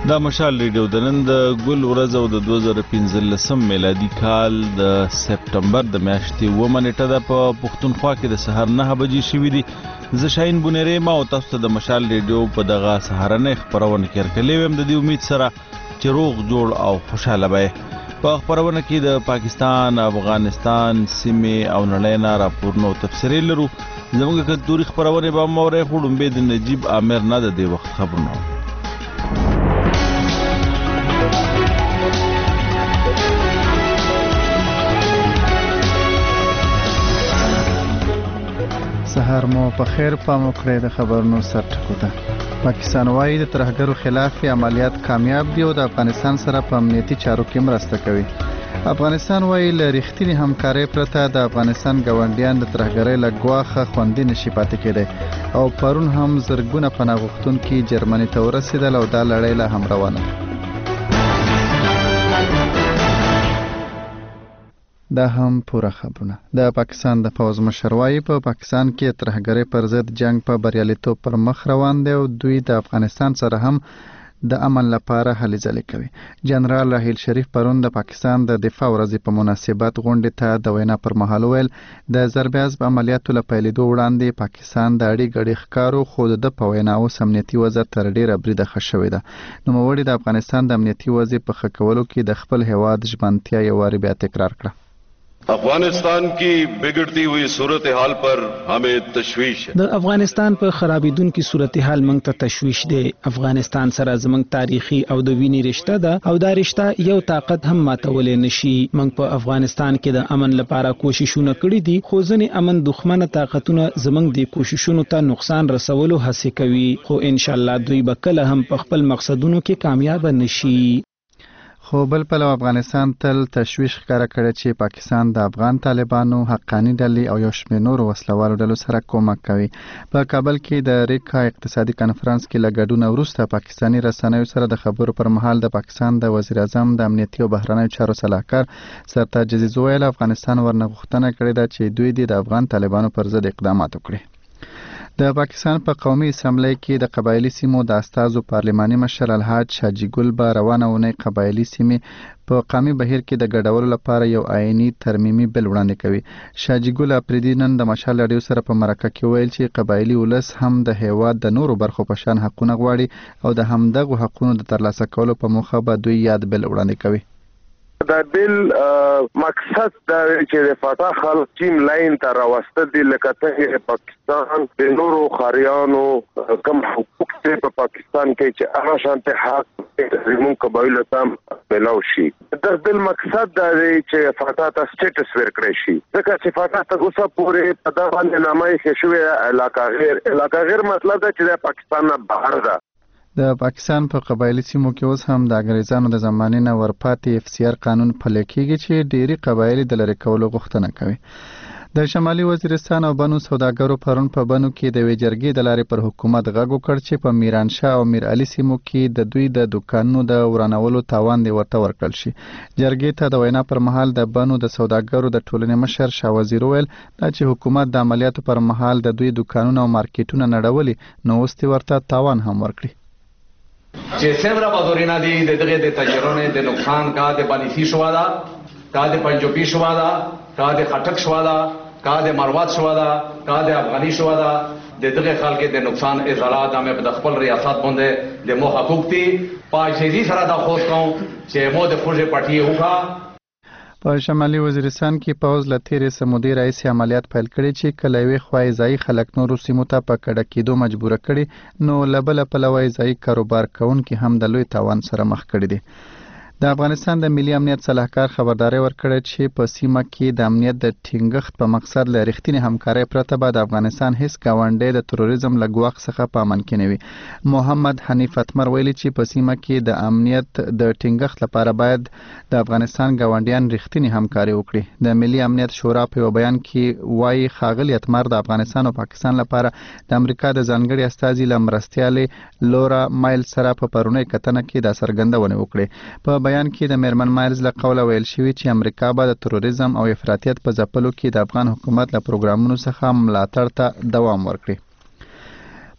دا مشال ریډیو د نن د ګل ورځ او د 2015 میلادي کال د سپټمبر د میاشتې 9 نیټه ده. په پښتونخوا کې د سحر 9 بجې شوې دي. زه شاهین بونیری ما او تاسو ته د مشال ریډیو په دغه سهارنۍ خپرونه کې ورکړلې وم د دې امید سره چې روغ جوړ او خوشاله به. په خپرونه کې د پاکستان، افغانستان، سیمې او نړۍ نه راپورونه او تفسیرې لرو. زموږ کلتوري خپرونه به مورې خورم به د نجیب عامر نه د دې وخت خبرونه. سهار مو په خیر پام وکړئ. د خبرونو سرټکو ته پاکستان وايي د ترهګرو خلاف عملیات کامیاب دي او د افغانستان سره په امنیتي چارو کې مرسته کوي. افغانستان وايي له رښتینې همکارۍ پرته د افغانستان ګاونډیان د ترهګرۍ له ګواښه خوندي نشي پاتې کېدی او پرون هم زرګونه پناه غوښتونکي جرمني ته ورسېدل او دا لړۍ لا هم روانه ده. دا هم پوره خبرونه. د پاکستان د پوځ مشر وايي په پاکستان کې ترهګرۍ پر ضد جنگ په بریالیتوب پر مخ روان دی او دوی د افغانستان سره هم د امن لپاره هلې ځلې کوي. جنرال راحیل شریف پرون د پاکستان د دفاع ورځې په مناسبت غونډې ته د وینا پر مهال ویل د ضربه‌حزب عملیاتو له پیلېدو وړاندې پاکستان د اړې ګډې ښکارو خو د په وینا اوس امنیتي وضع تر ډېره بریده ښه شوې ده. نوموړي د افغانستان د امنیتي وضع په ښه کولو کې د خپل هیواد ژمنتیا یو وارې بیا تکرار کړه. افغانستان کی بگڑتی ہوئی صورتحال پر ہمیں تشویش ہے. د افغانستان په خرابیدونکو صورتحال موږ ته تشویش دی. افغانستان سره زموږ تاریخي او د وینې رشته ده او دا رشته یو طاقت هم ماتولې نشي. موږ په افغانستان کې د امن لپاره کوششونه کړې دي خو ځینې امن دښمنه طاقتونه زموږ د کوششونو ته نقصان رسولو هڅه کوي خو ان شاء الله دوی به کله هم په خپل مقصدونو کې کامیاب نشي. خو بل پلو افغانستان تل تشویش ښکاره کړی چې پاکستان د افغان طالبانو، حقاني ډلې او یو شمېر نورو وسلوالو ډلو سره کومک کوي. په کابل کې د ریکا اقتصادي کنفرانس کې له ګډون وروسته پاکستاني رسنیو سره د خبرو پر مهال د پاکستان د وزیر اعظم د امنیتي او بهرنیو چارو سلاکار سرتاج عزیز ویل افغانستان ورنه غوښتنه کړې ده چې دوی د افغان طالبانو پر ضد اقدامات وکړي. د پاکستان په قومي اسمبلی کې د قبایلی سیمو د استازو پارلماني مشر الحاج شاجي ګل به روانه ونې قبایلی سیمې په قومي بهیر کې د ګډولو لپاره یو آئینی ترمیمي بل وړاندې کوي. شاجي ګل اپریدي نن د مشال راډیو سره په مرکه کې ویل چې قبایلی ولس هم د هیواد د نورو برخو په شان حقونه غواړي او د همدغو حقونو د ترلاسه کولو په موخه به دوی یاد بل وړاندې کوي. دا بل مقصد دا چې د فتح خلک ټیم لاین ته راوستل دي لکه ته پاکستان د نورو خاریانو کم حقوق په پاکستان کې چې هغه شانته حق زموږ قبایلو ته ملو شي. دا بل مقصد دا دی چې فتح ته سټیټس ورکړي شي ځکه چې فتح ته اوسه پورې په دا باندې نامه یې شوې علاقه غیر مطلب دا چې د پاکستان نه بهر ده. د پاکستان په قبایلی سیمو کې اوس هم د انګریزانو د زمانې نه ورپاتې FCR قانون پلی کېږي چې ډېری قبایلی د لرې کولو غوښتنه کوي. د شمالي وزیرستان او بنو سوداګرو پرون په بنو کې د یوې جرګې د لارې پر حکومت غږ وکړ چې په میرانشاه او میر علي سیمو کې د دوی د دوکانونو د ورانولو تاوان دی ورته ورکړل شي. جرګې ته د وینا پر مهال د بنو د سوداګرو د ټولنې مشر شاه وزیر ویل دا چې حکومت د عملیاتو پر مهال د دوی دوکانونه او مارکیټونه نړولي نو اوس ورته تاوان هم ورکړي. چې څومره بازارونه دي د دغه د تجربه د نقصان کا د باندې شو دا کا د پنجوبي شو دا کا د خټک شو دا کا د مروات شو دا کا د افغاني شو دا د دغه خلک د نقصان ازاله د مې په خپل ریاست باندې د مو حقوق دي پاجيزي سره دا خوښ کوم چې مو د خوږه پټي وکړه. په شمالي وزیرستان کې پوځ له تیرې سمودي رئیس عملیات پیل کړي چې کله وی خوای ځای خلک نورو سیمو ته په کډه کېدو مجبور کړي نو لبل په لوي ځای کاروبار کوونکي هم د لوی تاوان سره مخ کړي دي. د افغانستان د ملي امنیت صلاحکار خبرداري ورکړه چې په سیمه کې د امنیت د ټینګښت په مقصد له رښتینې همکارۍ پرته به د افغانستان هیڅ ګاونډی د تروریزم له ګواښ څخه په امن کې نه وي. محمد حنیف اتمر ویلي چې په سیمه کې د امنیت د ټینګښت لپاره باید د افغانستان ګاونډیان رښتینې همکاري وکړي. د ملي امنیت شورا په یو بیان کې وایي ښاغلي اتمر د افغانستان او پاکستان لپاره د امریکا د ځانګړي استازي له مرستیالې لورا مایل سره په پرونی کتنه کې د څرګندونه وکړي. په بیان کې د میرمن مایلز له قوله ویل شوی چې امریکا به د تروریزم او افراطیت په ځپلو کې د افغان حکومت له پروګرامونو څخه ملاتړ ته دوام ورکړي.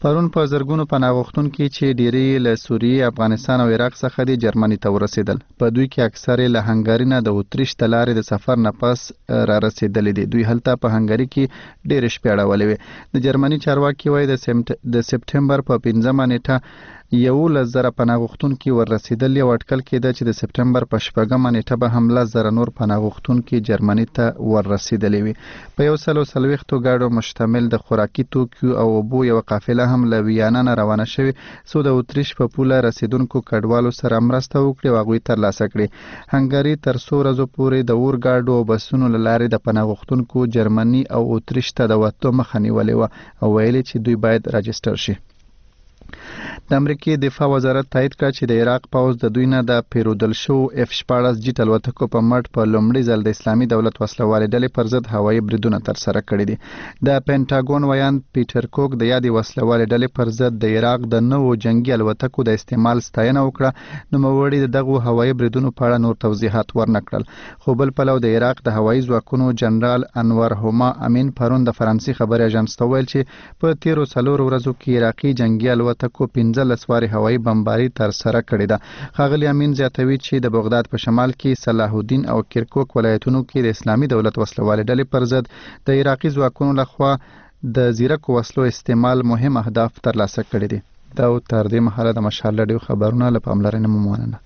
پرون په زرګونو پناه غوښتونکي چې ډېری له سوریې، افغانستان او عراق څخه د جرمني ته ورسېدل. په دوی کې اکثره له هنګاري نه د اتریش د لارې د سفر نه پس را رسېدلي دي. دوی هلته په هنګاري کې ډېرې شپې اړولې وې. د جرمني چارواکي وایي د سپټمبر په 5مه نیټه 11,000 پناه غوښتونکي ور رسېدلي او اټکل کېده چې د سپټمبر په 6مه نیټه به هم 10,000 نور پناه غوښتونکي جرمني ته ور رسېدلي وي. په 140 ګاډو مشتمل د خوراکي توکو او اوبو یو قافله هم له ویانا نه روانه شوې څو د اتریش په پوله رسیدونکو کډوالو سره مرسته وکړي او هغوی ترلاسه کړي. هنګاري تر څو ورځو پورې د اورګاډو او بسونو له لارې د پناه غوښتونکو جرمني او اتریش ته د وتو مخه نیولې وه او ویلي چې دوی باید راجستر شي. د امریکای دفاع وزارت تایید کړ چې د عراق پوځ د دوی نه د پیرودل شو F-14 جیټ الوتکو په مټ په لومړي ځل د اسلامي دولت وسلوالې ډلې پر ضد هوایي بریدونه ترسره کړي دي. د پینټاګون ویان پیټر کوک د یادې وسلوالې ډلې پر ضد د عراق د نوو جنگي الوتکو د استعمال ستاینه وکړه. نوموړي دغه هوایي بریدونو په اړه نور توضیحات ورنکړل. خو بل پلو د عراق د هوایي ځواکونو جنرال انور هما امین پرون د فرانسې خبري اژانس ته ویل چې په تیرو 4 ورځو کې عراقي جنگي الوتکو 15 واري هوایي بمباري تر سره کړې ده. ښاغلي امین زیاتوي چې د بغداد په شمال کې صلاح الدین او کرکوک ولایتونو کې د اسلامي دولت وسلوالې ډلې پر ضد د عراقي ځواکونو لخوا د زیرکو وسلو استعمال مهم اهداف ترلاسه کړي دي. دا تر دې مهاله د مشال رادیو خبرونه له پاملرنې ممنونه.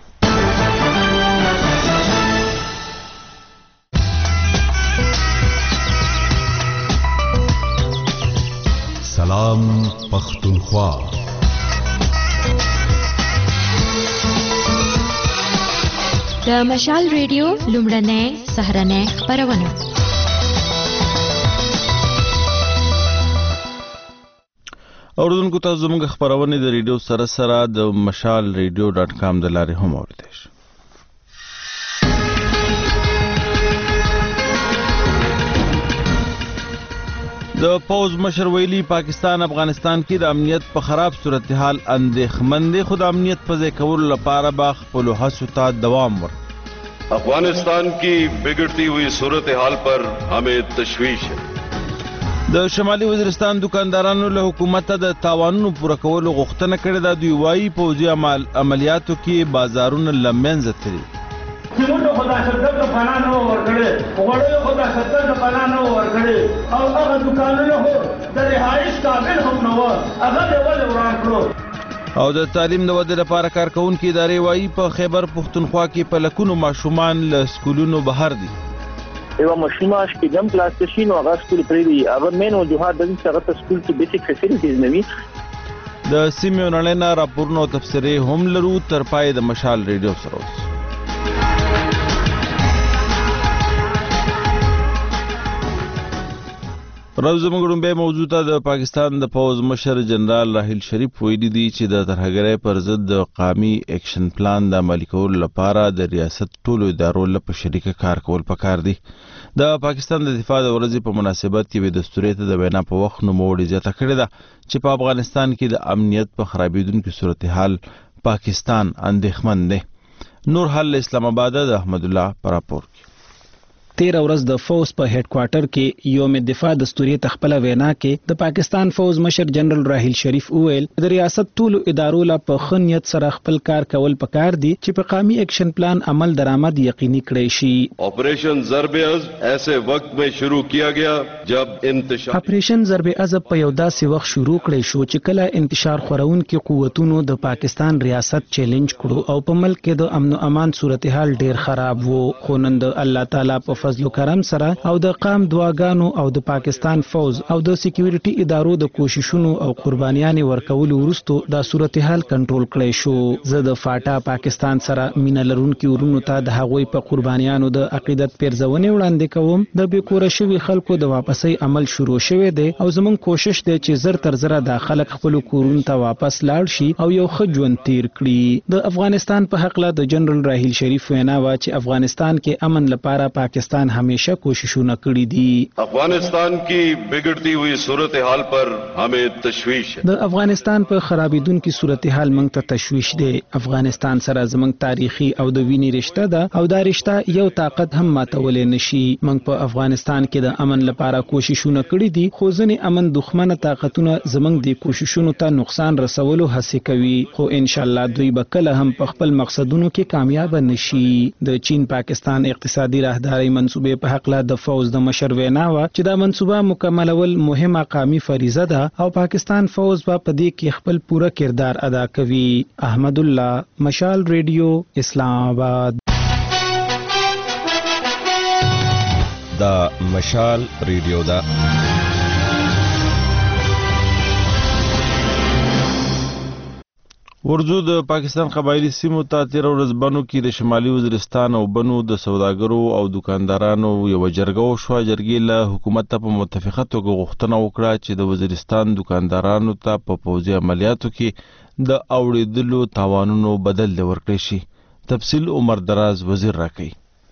سلام پختونخوا. د مشال ریډیو لومړنۍ سهرنۍ خبرونه. اوردونکو تاسو زموږ خبرونه د ریډیو سره سره د mashalradio.com د لارې هم اوریدئ. د پوز مشر ویلي پاکستان افغانستان کې د امنیت په خراب صورتحال اندېښمن دی، خو د امنیت په ځای کولو لپاره به خپلو هڅو ته دوام ورکړي. अफगानिस्तान की बिगड़ती हुई सूरत हाल पर हमें तशवीश है. د شمالي وزیرستان دکاندارانو له حکومت د تاوانونو پوره کولو غوښتنه کړې ده. دوی وایي پوځي عملیاتو کې بازارونه له منځه تللي. سیمونو خدا 70 پناه نه ورکړي، وړو خدا 70 پناه نه ورکړي او هغه دکانونه هو د رهایش قابل هم نه و، هغه د ول وران کړو. او د تعلیم د ودې لپاره کارکونکو ادارې وایي په خیبر پښتونخوا کې په لکونو ماشومان له سکولونو بهر دي. یو ماشومه شپږم کلاس کې شي نو هغه سکول پرې دی. هغه مین وجوهات د څنګه هغه سکول کې بیسیک فیسیلیټیز نه وي. د سیمې نړۍ راپورونو تفسیرې هم لرو. تر پای د مشال ریډیو سره اوس. راز زموږ به موضوع ته د پاکستان د پوز مشر جنرال راحیل شریف ویلي دي چې د ترهګرۍ پر ضد د قومي اکشن پلان د عملي کولو لپاره د ریاست ټولو ادارو له شریکه کار کول پکار دي. د پاکستان د دفاع د ورځې په مناسبت کې دستوري ته د وینا په وخت نوموړي زیاته کړې ده چې په افغانستان کې د امنیت په خرابېدونکو صورتحال پاکستان اندېښمن دی. نور حال اسلام آباد د احمد الله پر راپور. 13 ورځ د فوز په هډ کوارټر کې یوم دفاع دستوري تخپل وینا کې د پاکستان فوز مشر جنرال راحیل شریف وویل د ریاست ټولو ادارو لا په خنیت سره خپل کار کول پکار دي چې په قومي اکشن پلان عمل درآمد یقیني کړي شي. ऑपरेशन ضرب عزب ایسے وقت میں شروع کیا گیا جب انتشار آپریشن ضرب عزب په یو داسې وخت شروع کړي شو چې کله انتشار خورونکو قوتونو د پاکستان ریاست چیلنج کړو او په ملک کې د امن او امان صورتحال ډیر خراب وو. خو نن د الله تعالی په فضل و کرم سره او د قام دعاګانو او د پاکستان فوز او د سکیورټي ادارو د کوششونو او قربانیان ورکولو وروسته د صورتحال کنټرول کړی شو. زه د فاټا پاکستان سره مینه لرونکو ورونو ته د هغوی په قربانیانو د عقیدت پیرزونې وړاندې کوم. د بیکوره شوی خلکو د واپسي عمل شروع شوی دی او زمون کوشش دی چې زر تر زره د خلک خپل کورونو ته واپس لاړ شي او یو ښه ژوند تیر کړي. د افغانستان په حق له د جنرال راحیل شریف وینا وا چې افغانستان کې امن لپاره پاکستان افغانستان همیشه کوششونه کړي دي. अफगानिस्तान की बिगड़ती हुई सूरत हाल पर हमें तशवीश है. د افغانستان په خرابېدونکي صورتحال موږ ته تشویش دی. افغانستان سره زموږ تاریخي او د وینې رشته ده او دا رشته یو طاقت هم ماتولی نشي. موږ په افغانستان کې د امن لپاره کوششونه کړي دي خو ځینې امن دښمنه طاقتونه زموږ د کوششونو ته نقصان رسولو هڅې کوي خو ان شاء الله دوی به کله هم په خپل مقصدونو کې کامیاب نشي. د چین پاکستان اقتصادي راهداري منصوبې په حق له د فوز د مشر وینا و چې دا منصوبه مکملول مهمه قومي فریضه ده او پاکستان فوز په دې کې خپل پوره کردار ادا کوي. احمد الله، مشال ریډیو، اسلام آباد. دا مشال ریډیو ده. ورځو د پاکستان قبایلی سیمو ته 13 ورځ بنو کې د شمالي وزیرستان او بنو د سوداګرو او دکاندارانو یو جرګه وشوه. جرګې له حکومت ته په متفقه توګه غوښتنه وکړه چې د وزیرستان دکاندارانو ته په پوځي عملیاتو کې د اوړېدلو تاوانونو بدل ورکړي شي. تفصیل عمر دراز وزیر راکړي.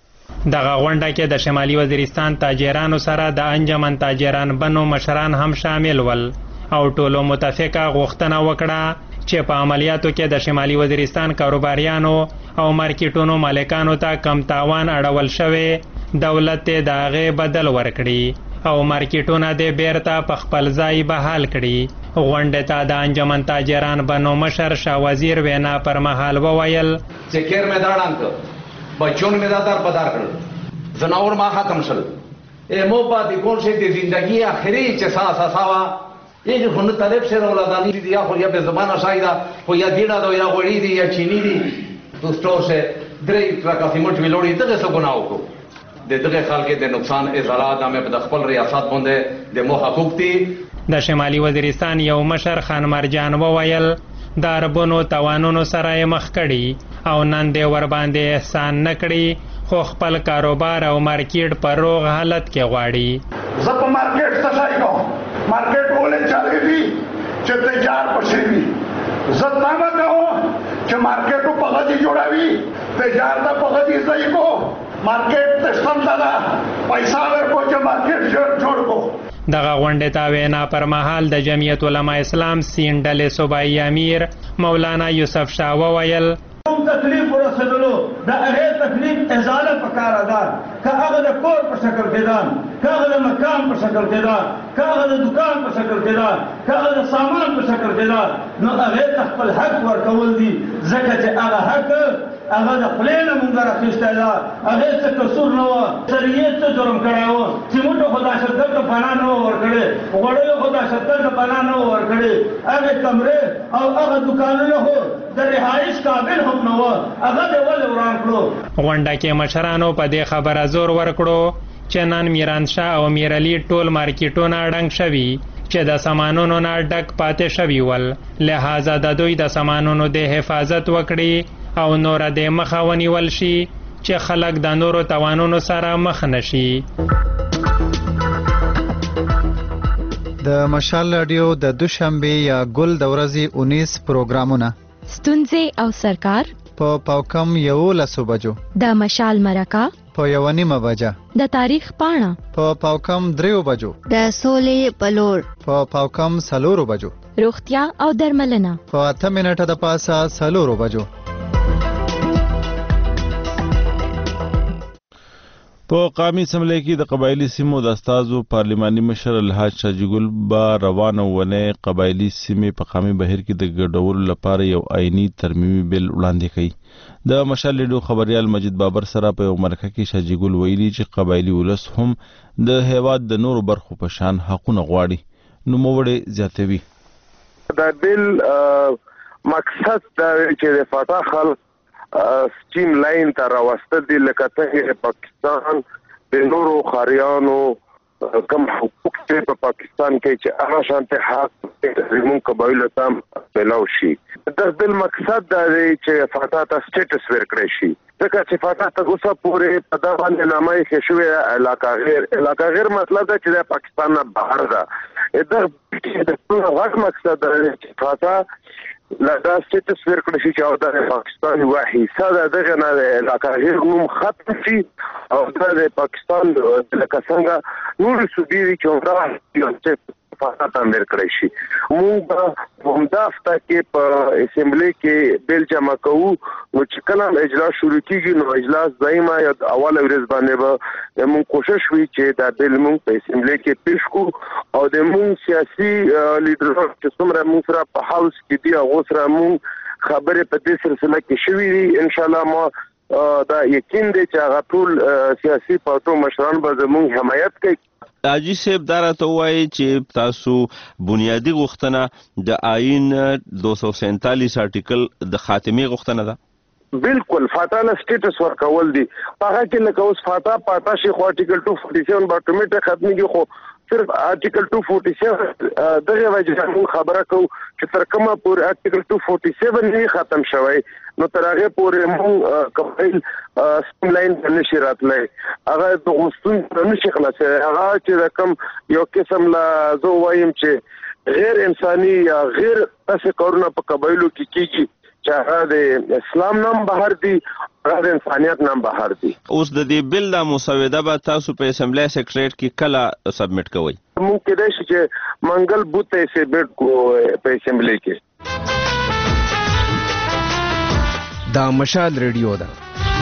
دغه غونډه کې د شمالي وزیرستان تاجرانو سره د انجمن تاجران بنو مشران هم شامل ول او ټولو متفقه غوښتنه وکړه چې په عملیاتو کې د شمالي وزیرستان کاروباریانو او مارکیټونو مالکانو ته کم تاوان اړول شوی دولت ته د هغې بدل ورکړي او مارکیټونه د بیرته په خپل ځای بحال کړي. غونډې ته د انجمن تاجران بنو مشر شاه وزیر وینا پر مهال وویل چې کیر مې داړان کړ بچون مې دا در بدار کړل زناور ما ختم شل مو باندې کول شي د زندگی اخري چې ساسا ساوا یه خونه طالب سره ولادانی دي یا خو یا به زمانه شایدا خو یا دیړه دا یا غوړی دي یا چینی دي دوستو سه درې ترکا سیمټ ویلوړي ته څه ګناو کو د دغه خلک د نقصان ازالات هم په خپل ریاست باندې د مو حقوق دي. د شمالي وزیرستان یو مشر خان مرجان وویل د عربونو توانونو سره مخ کړي او نن د ور باندې احسان نکړي خو خپل کاروبار او مارکیټ په روغ حالت کې غواړي. زپ مارکیټ څه کوم مارکیټ ولې چالي دي چې تجار پښې وي زتامه کوو چې مارکیټو په غدي جوړاوي تجار دا په غدي ځای کو مارکیټ ته سم دا پیسې ورکو چې مارکیټ جوړ کو. دغه غونډې ته وینا پر مهال د جمعیت علماء اسلام سین ډلې صوبایي امیر مولانا یوسف شاه وویل تکلیف ورسېدلو د هغې تکلیف ازاله پکار ده که هغه د کور په شکل کې ده که هغه د مکان په شکل کې ده که هغه د دکان په شکل کې ده که هغه د سامان په شکل کې ده نو هغې ته خپل حق ورکول دي ځکه چې هغه حق هغه د خولې نه مونږ راخیستی ده هغې څه قصور نه وه سریې څه جرم کړی و سیمټو خو دهشتګرد ته پناه نه وه ورکړې غوړیو خو دهشتګرد ته پناه نه وه ورکړې هغې کمرې او هغه دکانونه خو د رهایش قابل هم نه وه هغه دې ولې وران کړو. غونډه کې مشرانو په دې خبره زور ورکړو چې نن میرانشاه او میرعلي ټول مارکیټونه ډنګ شوي چې د سامانونو نه ډک پاتې شوي ول لہذا د دوی د سامانونو د حفاظت وکړي او نور د مخه ونیول شي چې خلک د نورو توانونو سره مخ نشي. د مشال رادیو د دوشنبه یا ګل د ورځې 19 پروګرامونه ستونزې او سرکار په پاوکم 11 بجو د مشال مرکه په 1:30 بجه د تاریخ پاڼه په پاوکم 3 بجو د سولې پلور په پاوکم 4 بجو روغتیا او درملنه په 8 منټه د پاسه 4 بجو. په قومي اسمبلی کې د قبایلی سیمو د استازو پارلماني مشر الحاج شاجي ګل با روانه ونه قبایلی سیمې په قومي بهیر کې د ګډولو لپاره یو آئینی ترمیمي بل وړاندې کړي. د مشال ریډیو خبريال مجید بابر سره په یو مرکه کې شاجي ګل ویلي چې قبایلی ولس هم د هیواد د نورو برخو په شان حقونه غواړي. نوموړی زیاتوي دا بل مقصد دا چې د فتح خلک سټیم لاین ته راوستل دي لکه څنګه پاکستان د نورو خاریانو کم حقوق په پاکستان کې چې هغه شانته حق زموږ قبایلو ته ملاو شي. د بل مقصد دا دی چې فتح ته سټیټس ورکړي شي ځکه چې فتح ته اوسه پورې په دا باندې نامه یې شوې علاقه غیر مطلب دا چې د پاکستان نه بهر ده. دا د ټول غږ مقصد دا دی چې فتح دا سټیټس ورکړل شي چې د پاکستان یو حصہ ده دغه نه علاقه غیر نوم ختم شي او د پاکستان لکه څنګه نور صوبې چې عمره فساد امر کړی شي. موږ هم دا هفته کې په اسمبلی کې بیل جمع کوو نو چې کله اجلاس شروع کیږي نو اجلاس دایمه یا اول ورځ باندې به موږ کوشش وکړو چې دا بیل موږ په اسمبلی کې پیش کړو او د موږ سیاسي لیډرانو چې څومره موږ سره په هاوس کې دي هغه سره موږ خبرې په دې سلسله کې شوې دي. ان شاء الله ما دا یقین دی چې هغه ټول سیاسي پارټو مشران به زموږ حمایت کوي. حاجی صاحب دا راته وایي چې تاسو بنیادی غوښتنه د آئین 247 آرټیکل د خاتمه غوښتنه ده. بالکل فاتاله سټیټس ورکول دي هغه کې لکه اوس فاتا شي خو آرټیکل 247 به اتوماتیک ختميږي خو صرف آرټیکل 247 دغه وجه موږ خبره کوو چې تر کومه پورې آرټیکل 247 نه ختم شوی نو تر هغه پورې موږ کومل سم لاین نشي راتلای هغه د غوښتنې نشي خلاصه هغه چې رقم یو قسم لا زه وایم چې غیر انساني یا غیر تاسو کارونه په قبایلو کې کیږي چې هغه د اسلام نام بهر دي هغه د انسانيت نام بهر دي. اوس د دې بل د مسوده به تاسو په اسمبلی سیکریټریټ کې کله سبمټ کوئ؟ ممکن دی چې منګل بوت یې سبمټ کو په اسمبلی کې. دا مشال ریډیو ده.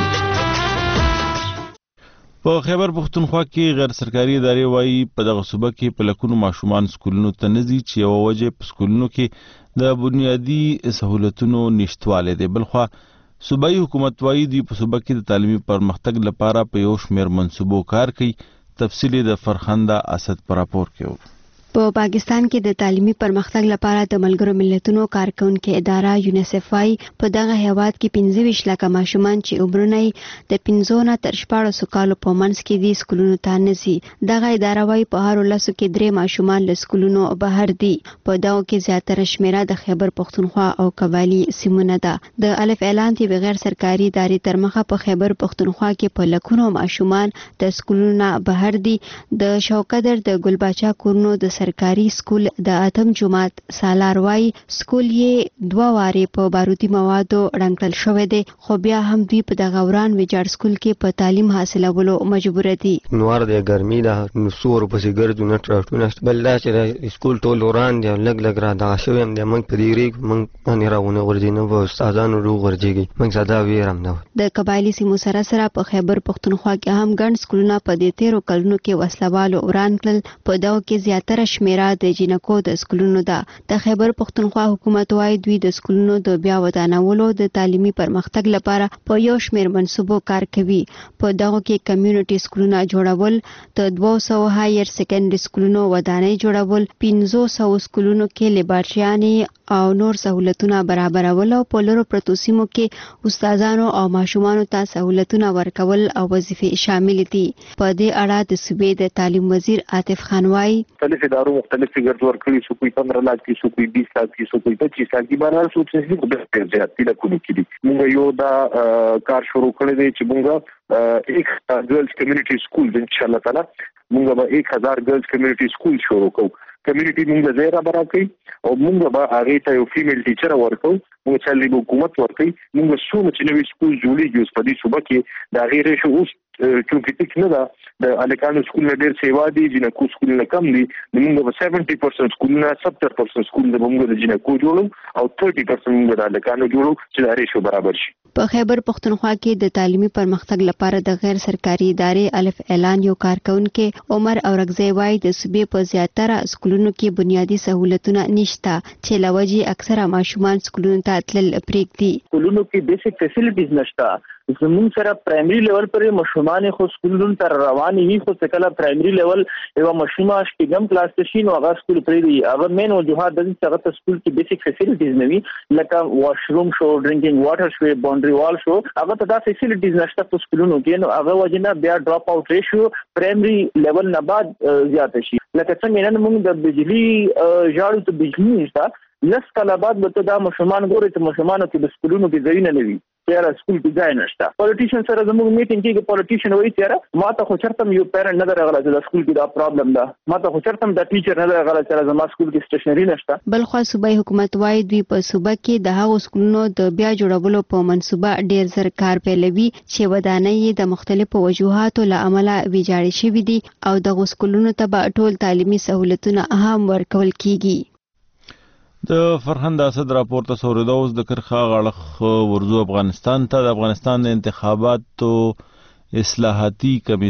په خیبر پښتونخوا کې غیر سرکاري ادارې وایي په دغه صوبه کې په لکونو ماشومان سکولونو ته نه ځي چې یوه وجه په سکولونو کې د بنیادي سهولتونو نشتوالی دی. بلخوا صوبایي حکومت وایي دوی په صوبه کې د تعلیمي پرمختګ لپاره په یو شمېر منصوبو کار کوي. تفصیل د فرخنده اسد په راپور کې و. په پاکستان کې د تعلیمي پرمختګ لپاره د ملګرو ملتونو کارکونکو اداره یونیسف وايي په دغه هیواد کې 25 لک ماشومان چې عمرونه د 15 نه تر 14 کالو په منځ کې دي سکولونو ته نه ځي. دغه اداره وايي په هر ولسو کې 3 ماشومان له سکولونو بهر دي. په دغه کې زیاتره شمیره د خیبر پښتونخوا او قبایلی سیمونه ده. د الف اعلان دی بغیر سرکاري ادارې تر مخه په خیبر پښتونخوا کې په لکونو ماشومان د سکولونو بهر دي. د شوکدر د ګلباچا کورنو د سرکاري سکول د اتم جماعت سالار وای سکول یې 2 واره په بارودي موادو رنګل شوې ده خو بیا هم دوی په دغه وران ویجاړ سکول کې په تعلیم حاصلولو مجبور دي. نوار د ګرمي ده نو سور په سیګرټو نه ټراټونه بل دا چې سکول ټول وران دي لګ را دا شوې هم د موږ په دې ریګ موږ نه راونه ورځي نه و استادانو روغ ورځيږي موږ زدا ویرم نه. د قبایلی سیمو سره په خیبر پښتونخوا کې هم ګڼ سکولونه په دې 13 کلونو کې وسلوالو وران کړل. په دغه کې زیاتره شمیره د جنکو د سکولونو ده. د خیبر پښتونخوا حکومت وايي دوی د سکولونو د بیا ودانولو د تعلیمي پرمختګ لپاره په یو شمېر منصوبو کار کوي. په دغه کې کمیونټي سکولونه جوړول، د 200 هایر سیکنډري سکولونو ودانۍ جوړول، 500 سکولونو کې لیبارټریانې او نور سہولتونه برابرول او په لورو پرتو سیمو کې استادانو او ماشومانو ته سہولتونه ورکول او وظیفې شامل دي. په دې اړه د صوبې د تعلیم وزیر عاطف خان وايي مختلف اداروں مختلف فگر ورکړي سو کوئی 15 लाख کی سو کوئی 20 लाख کی سو کوئی 25 लाख کی بهر سو څه په ډېر زیاتې لکونو کې دي. موږ یو دا کار شروع کړی دی چې موږ ایک ګرلز کمیونټي سکول ان شاء الله تعالی موږ به 1000 ګرلز کمیونټي سکول شروع کوو. کمیونټي موږ زیرا برابر کوي او موږ به هغه ته یو فیمیل ټیچر ورکو. موږ چې له حکومت ورکوي موږ څو چې نوې سکول جوړیږي په دې صوبه کې دا غیر شو اوس چونکه ټیک نه ده د الکانو سکول نه ډېر سیوا دي جنکو سکول نه کم دي. موږ به 70% سکول نه 70% سکول د موږ د جنکو جوړو او 30% موږ د الکانو جوړو چې دا ریشو برابر شي. په خیبر پښتونخوا کې د تعلیمي پرمختګ لپاره د غیر سرکاري ادارې الف اعلان یو کارکونکو عمر اورغزی وايي د صوبې په زیاتره سکولونو کې بنیادی سہولتونه نشته چې لوجي اکثره ماشومان سکولونو ته تلل پریږدي. سکولونو کې بیسیک فیسیلیټیز نشته. زمون سره پرایمري لیول پر ماشومان خو سکولونو ته رواني وي خو څکله پرایمري لیول یو ماشومه شپږم کلاس ته شي نو هغه سکول پریږدي. هغه مین وجوهات د څنګه ته سکول کې بیسیک فیسیلیټیز نه وي لکه واشروم شو، ډرینکینګ واټر شو، باونډري وال شو. هغه ته دا فیسیلیټیز نشته په سکولونو کې نو هغه وجنه بیا ډراپ اوټ ریشیو پرایمري لیول نه بعد زیات شي. لکه څنګه نن موږ د بجلی ژاړو ته بجلی نشته لس کاله بعد به ته دا ماشومان ګوري چې ماشومانو کې د سکولونو کې ځایونه نه وي چې سکول کې ځای نشته. پولیټیشن سره زموږ میټینګ کې پولیټیشن وایي چې ما ته خو چرته یو پیرنټ نه درغله چې د سکول کې دا پرابلم ده، ما ته خو چرته د ټیچر نه درغله چې زما سکول کې سټیشنری نشته. بلخوا صوبایي حکومت وايي دوی په صوبه کې د هغو سکولونو د بیا جوړولو په منصوبه ډیر زر کار پیلوي چې ودانۍ د مختلفو وجوهاتو له امله ویجاړې شوي دي او دغو سکولونو ته به ټول تعلیمي سهولتونه هم ورکول کیږي. د فرهند اسد راپور ته سوریدا اوس د کرخه غړخ ورزو افغانستان ته. د افغانستان د انتخاباتو اصلاحاتي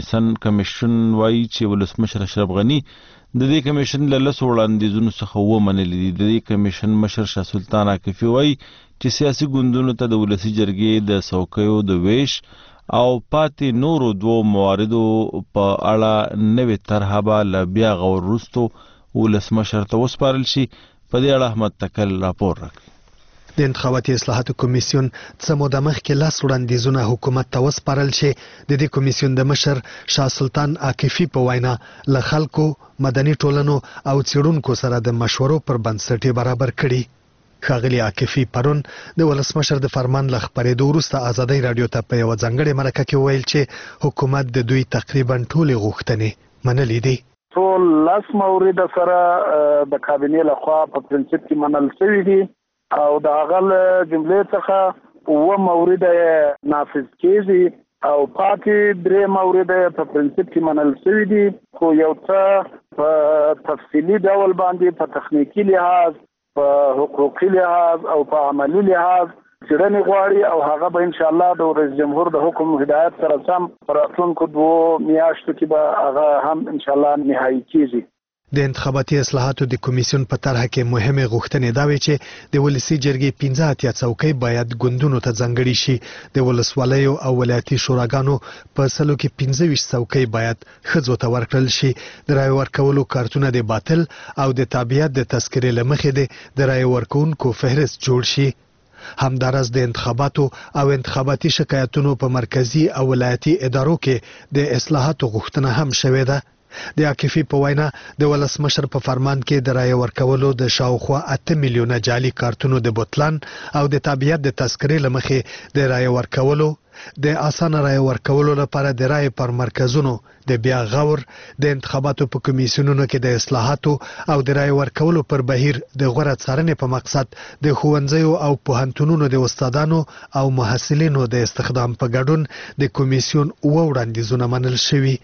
کمیشن وایي چې ولسمشر اشرف غنی د دې کمیشن له لسو وړاندیزونو څخه ومنلي دي. د دې کمیشن مشر شاه سلطان عاکفي وایي چې سیاسي ګوندونو ته د ولسي جرګې د څوکیو د ویش او پاتې نورو دوو مواردو په اړه نوې طرحه به له بیا غور وروستو ولسمشر ته وسپارل شي. په دې اړه احمد تکل راپور راکړي. د انتخاباتي اصلاحاتو کمیسیون څه موده مخکې لاس وړاندیزونه حکومت ته وسپارل شي. د دې کمیسیون د مشر شاه سلطان عاکفي په وینا له خلکو، مدني ټولنو او څېړونکو سره د مشورو پر بنسټ برابر کړي. ښاغلي عاکفي پرون د ولسمشر د فرمان له خپرېدو وروسته ازادۍ راډیو ته په یوه ځانګړې مرکه کې وویل چې حکومت د دوی تقریبا ټولې غوښتنې منلې دي. ټول لاس مورد سره د کابینې لخوا په پرنسپ کې منل شوی دي او د هغه جملې څخه و مورد نافذ کیږي او پاتې درې مورد په پرنسپ کې منل شوی دي، خو یو څه په تفصیلي ډول باندې په تخنیکی لحاظ، په حقوقي لحاظ او په عملی لحاظ څېړنې غواړي او هغه به انشاءالله د رئیس جمهور د حکم هدایت سره سم په راتلونکو 2 میاشتو کې به هغه هم انشاءالله نهایي کیږي. د انتخاباتي اصلاحاتو د کمیسیون په طرحه کې مهمه غوښتنې دا وي چې د ولسي جرګې 15 څوکۍ باید ګوندونو ته ځانګړي شي. د ولسوالیو او ولایتي شوراګانو په سلو کې 25 څوکۍ باید ښځو ته ورکړل شي. د رای ورکولو کارتونه د باطل او د تابعیت د تذکرې له مخې د رای ورکوونکو فهرست جوړ شي. همدارس د انتخاباتو او انتخاباتي شکایتونو په مرکزی او ولایتي ادارو کې د اصلاحاتو غوښتنه هم شوې ده. د عاکفي په وینا د ولسمشر په فرمان کې د رای ورکولو د شاوخوا 8 میلیونه جعلي کارتونو د بوتلان او د تابعیت د تذکرې له مخې د رای ورکولو، د اسانه رای ورکولو لپاره د رای پر مرکزونو د بیا غور، د انتخاباتو په کمیسیونونو کې د اصلاحاتو او د رای ورکولو پر بهیر د غوره څارنې په مقصد د ښوونځیو او پوهنتونونو د استادانو او محصلینو د استخدام په ګډون د کمیسیون وړاندیزونه منل شوي.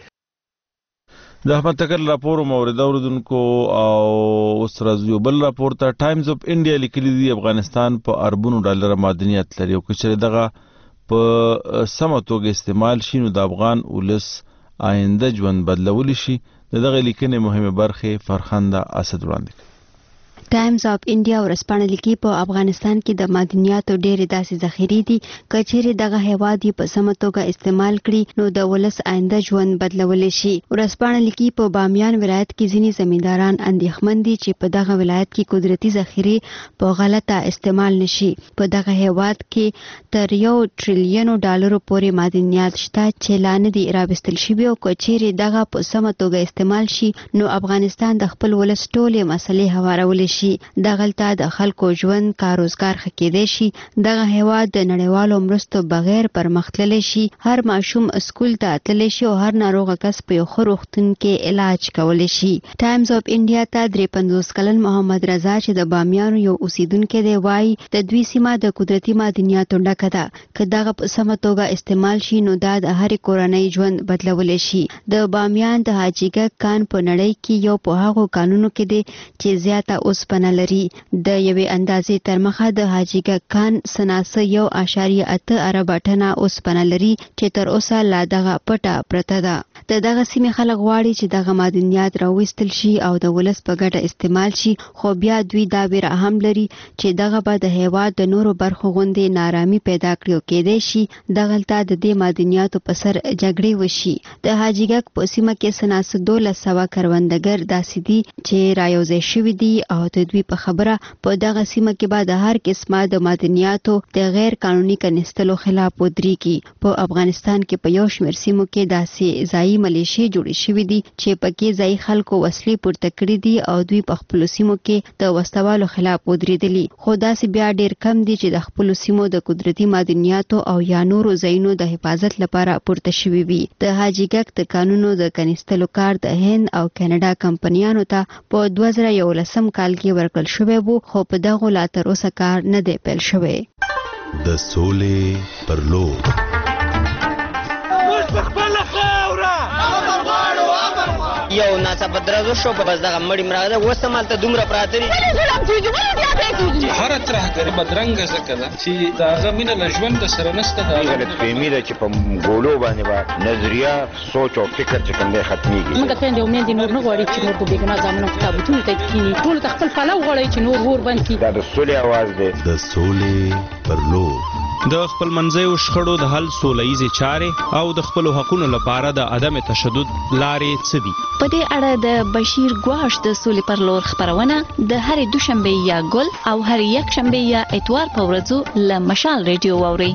د احمد تکل راپور مورد اوردونکو او اوس راځو بل راپور ته. ټایمز اف انډیا لیکلي دي افغانستان په اربونو ډالر معدنیات لري او کچره دغه په سمه توګه استعمال شي نو د افغان ولس آینده ژوند بدلول شي. دغه لیکنې مهمه برخه فرهند اسد وړاندې. ټایمز اف انډیا ورسپانه لیکي په افغانستان کې د معدنیاتو ډېرې داسې ذخیرې دي کچېرې دغه هیواد په سمه توګه استعمال کړي نو د ولس آینده ژوند بدلولی شي. ورسپانه لیکي په بامیان ولایت کې ځینې زمینداران اندېښمن دي چې په دغه ولایت کې قدرتي ذخیرې په غلطه استعمال نشي. په دغه هیواد کې تر $1 ټریلیون پورې معدنیات شته چې لا نه دي راوستل شوي او کچېرې دغه په سمه توګه استعمال شي نو افغانستان د خپل ولس ټولې مسلې هوارولی شي. دغلته د خلکو ژوند کاروزګار ښه کېدی شي. دغه هیواد د نړیوالو مرستو بغیر پرمختللی شي. هر ماشوم اسکول ته تللی شي او هر ناروغه کس په یو ښه روغتون کې علاج کولی شي. ټایمز اف انډیا ته 53 کلن محمد رضا چې د بامیانو یو اوسیدونکی دی وایي د دوی سیمه د قدرتي معدنیاتو ډکه ده. که دغه په سمه توګه استعمال شي نو دا د هرې کورنۍ ژوند بدلولی شي. د بامیان د حاجي ګک کان په نړۍ کې یو په هغو کانونو کې دی چې زیاته اوسپنه لري. د یوې اندازې تر مخه د حاجي ګک کان سناسه 1.8 ارب ټنه اوسپنه لري چې تر اوسه لا دغه پټه پرته ده. د دغه سیمې خلک غواړي چې دغه معدنیات راوستل شي او د ولس په ګټه استعمال شي، خو بیا دوی دا ویره هم لري چې دغه به د هیواد د نورو برخو غوندې نارامي پیدا کړي او کېدای شي دغلته د دې معدنیاتو په سر جګړې وشي. د حاجي ګک په سیمه کې سناسه 1200 کروندګر داسې دي چې رايوځای شوي دي او د دوی په خبره په دغه سیمه کې به د هر قسمه د معدنیاتو د غیر قانوني کنيستلو خلاف ودرېږي. په افغانستان کې په یو شمېر سیمو کې داسې ځایي ملیشي جوړې شوې دي چې پکې ځای خلکو وسلې پورته کړې دي او دوی په خپل سیمو کې د وسوالو خلاف ودرېدلي. خو داسې بیا ډېر کم دي چې د خپل سیمو د قدرتي معدنیاتو او یا نورو ځایونو د حفاظت لپاره پورته شوي وي. د حاجي ګک د قانونو د کنيستلو کار د هند او کاناډا کمپنیانو ته په 2011 کال کې ورکړل شوی وو، خو په دغه لا تر اوسه کار نه دی پیل شوی. د سولې پر لور یو ناڅاپه درزو شو په بس دغه مړی مراغه اوس هم هلته دومره پراته دي. هره ترهګري بدرنګه ځکه ده چې د هغه مینه له ژوند سره نشته. دا غلطفهمي ده چې په ګولو باندې به نظریه سوچ او فکر چې کوم دی ختمېږي. موږ د خویندې او میندې نور نه غواړي چې نور په بېګناه زامنو په تابوتونو ته کښېني. ټولو ته خپل پلو غواړي چې نور اور بند کړي. دا د سولې اواز دی. د سولې پر لور د خپل منځیو شخړو د حل سولهییزې چارې او د خپلو حقونو لپاره د عدم تشدد لارې څه دي؟ په دې اړه د بشیر ګواش د سولې پر لور خبرونه د هرې دوشنبې یا ګل او هرې یکشنبې یا اتوار په ورځو له مشال ریډیو واورئ.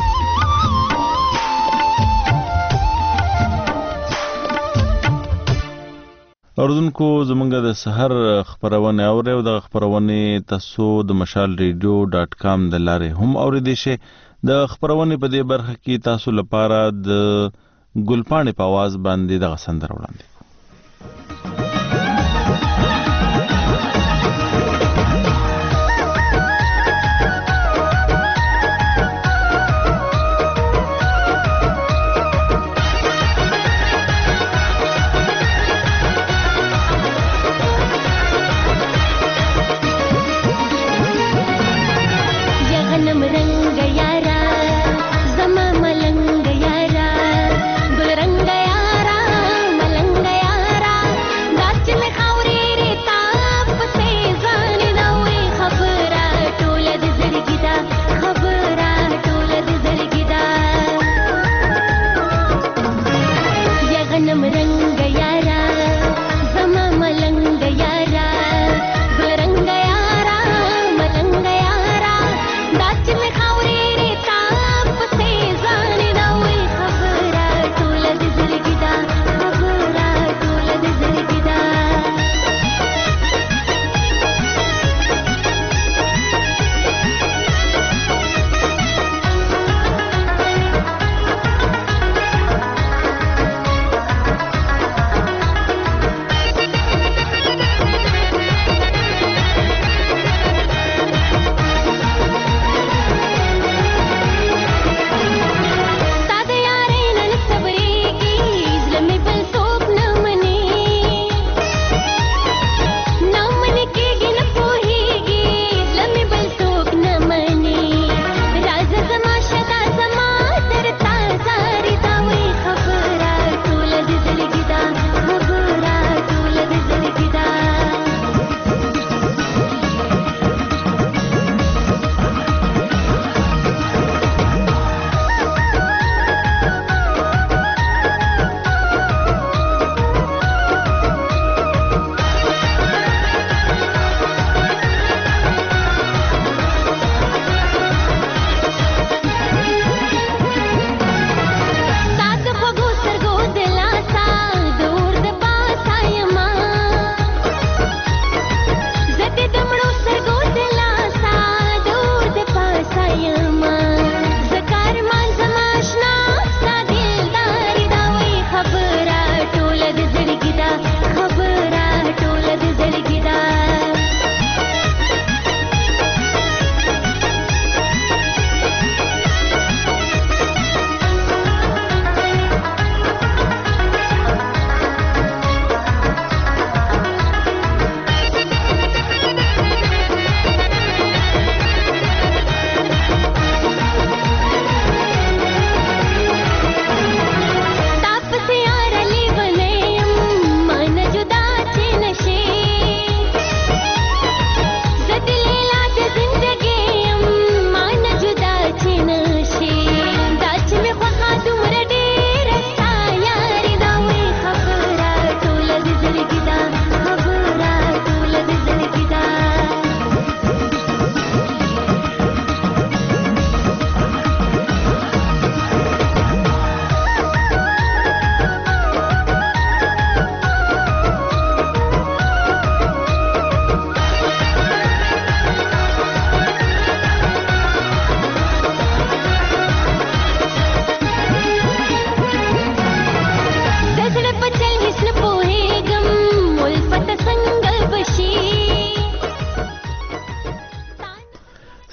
اوردونکو زمونږ د سحر خبرونه اوري او د خبرونه تاسو د مشال radio.com د لارې هم اوریدئ شئ. د خبرونه په دې برخه کې تاسو لپاره د ګلپاڼې په आवाज باندې د غسندر وړاندې मलंग यारा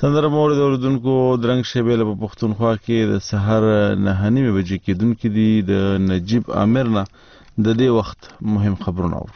سندره مورد اوردونکو درنګ شیبه په پښتونخوا کې د سحر 9:30 بجې کېدونکې دي د نجیب عامر نه د دې وخت مهم خبرونه اورو.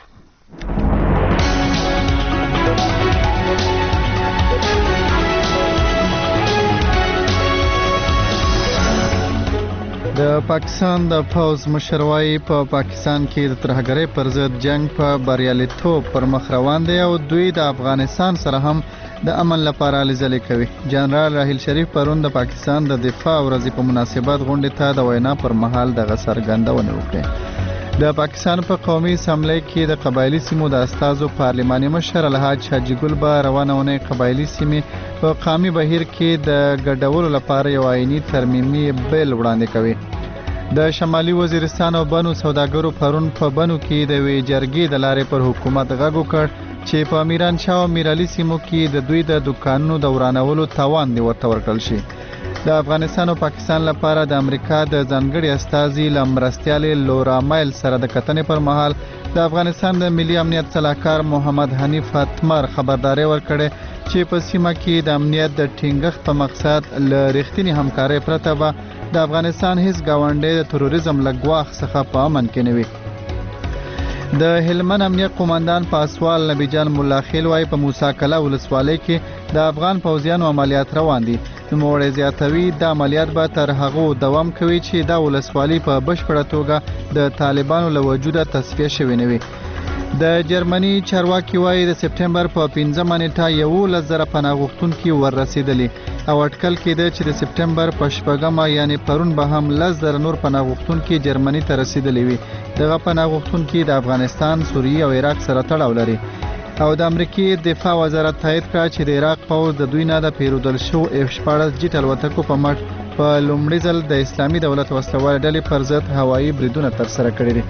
د پاکستان د پوز مشروعي په پاکستان کې د ترهګرۍ پر ضد جنگ په بریالیتوب پر مخ روان دی او دوی د افغانستان سره هم د امن لپاره لیدلې کوي. جنرال راحیل شریف پرون د پاکستان د دفاع ورځې په مناسبت غونډې ته د وینا پر مهال دغه څرګندونه وکړه. د پاکستان په قومي اسمبلی کې د قبایلی سیمو د استازو پارلماني مشر الحاج حاجی ګل به روانه ونې قبایلی سیمې په قومي بهیر کې د ګډولو لپاره یو آئینی ترمیمي بیل وړاندې کوي. د شمالي وزیرستان او بنو سوداګرو پرون په بنو کې د وی جرګې د لارې پر حکومت غږ وکړ چې په میران شاه او میرعلی سیمو کې د دوی د دکانونو د ورانولو توان دی ورته ورکړل شي. د افغانستان او پاکستان لپاره د امریکا د ځانګړي استازي لمرستیالې لورا مایل سره د کتنې پر مهال د افغانستان د ملي امنیت صلاحکار محمد حنیف اتمر خبرداري ورکړه چې په سیمه کې د امنیت د ټینګښت په مقصد ل رښتینی همکارۍ پرته به د افغانستان هیڅ گاونډی د تروریزم له ګواښ څخه په امن کې نه وي. د هلمند امنیت قومندان پاسوال نبی جان مولا خیل وايي په موسی کلا ولسوالۍ کې د افغان پوځیانو عملیات روان دي. نوموړی زیاتوي د عملیات به تر هغو دوام کوي چې دا ولسوالۍ په بشپړه توګه د طالبانو له وجوده تصفیه شوې نه وي. د جرمني چارواکي وايي د سپټمبر په 15 نیټه 11,000 پناه غوښتونکي ورسېدلي او اټکل کېده چې د سپټمبر په 4 یعنی پرون به هم 10,000 نور پناه غوښتونکي جرمني ته رسیدلي وي. دغه پناه غوښتونکي د افغانستان، سوریه او عراق سره تړاو لري او د امریکای دفاع وزارت تایید کړ چې د عراق پوځ د دوی نه د پیرودل شو F-14 جیټ الوتکو په مټ په لومړي ځل د اسلامي دولت وسلوال ډلې پر ضد هوایي بریدونه ترسره کړي دي.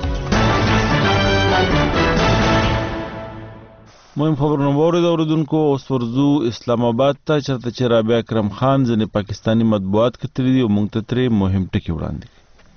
مهم خبرونه واورید اوردونکو. اوس ورځو اسلام آباد ته چرته چې رابعه اکرم خان ځینې پاکستانی مطبوعات کتلي دي او موږ ته ترې مهم ټکي وړاندې.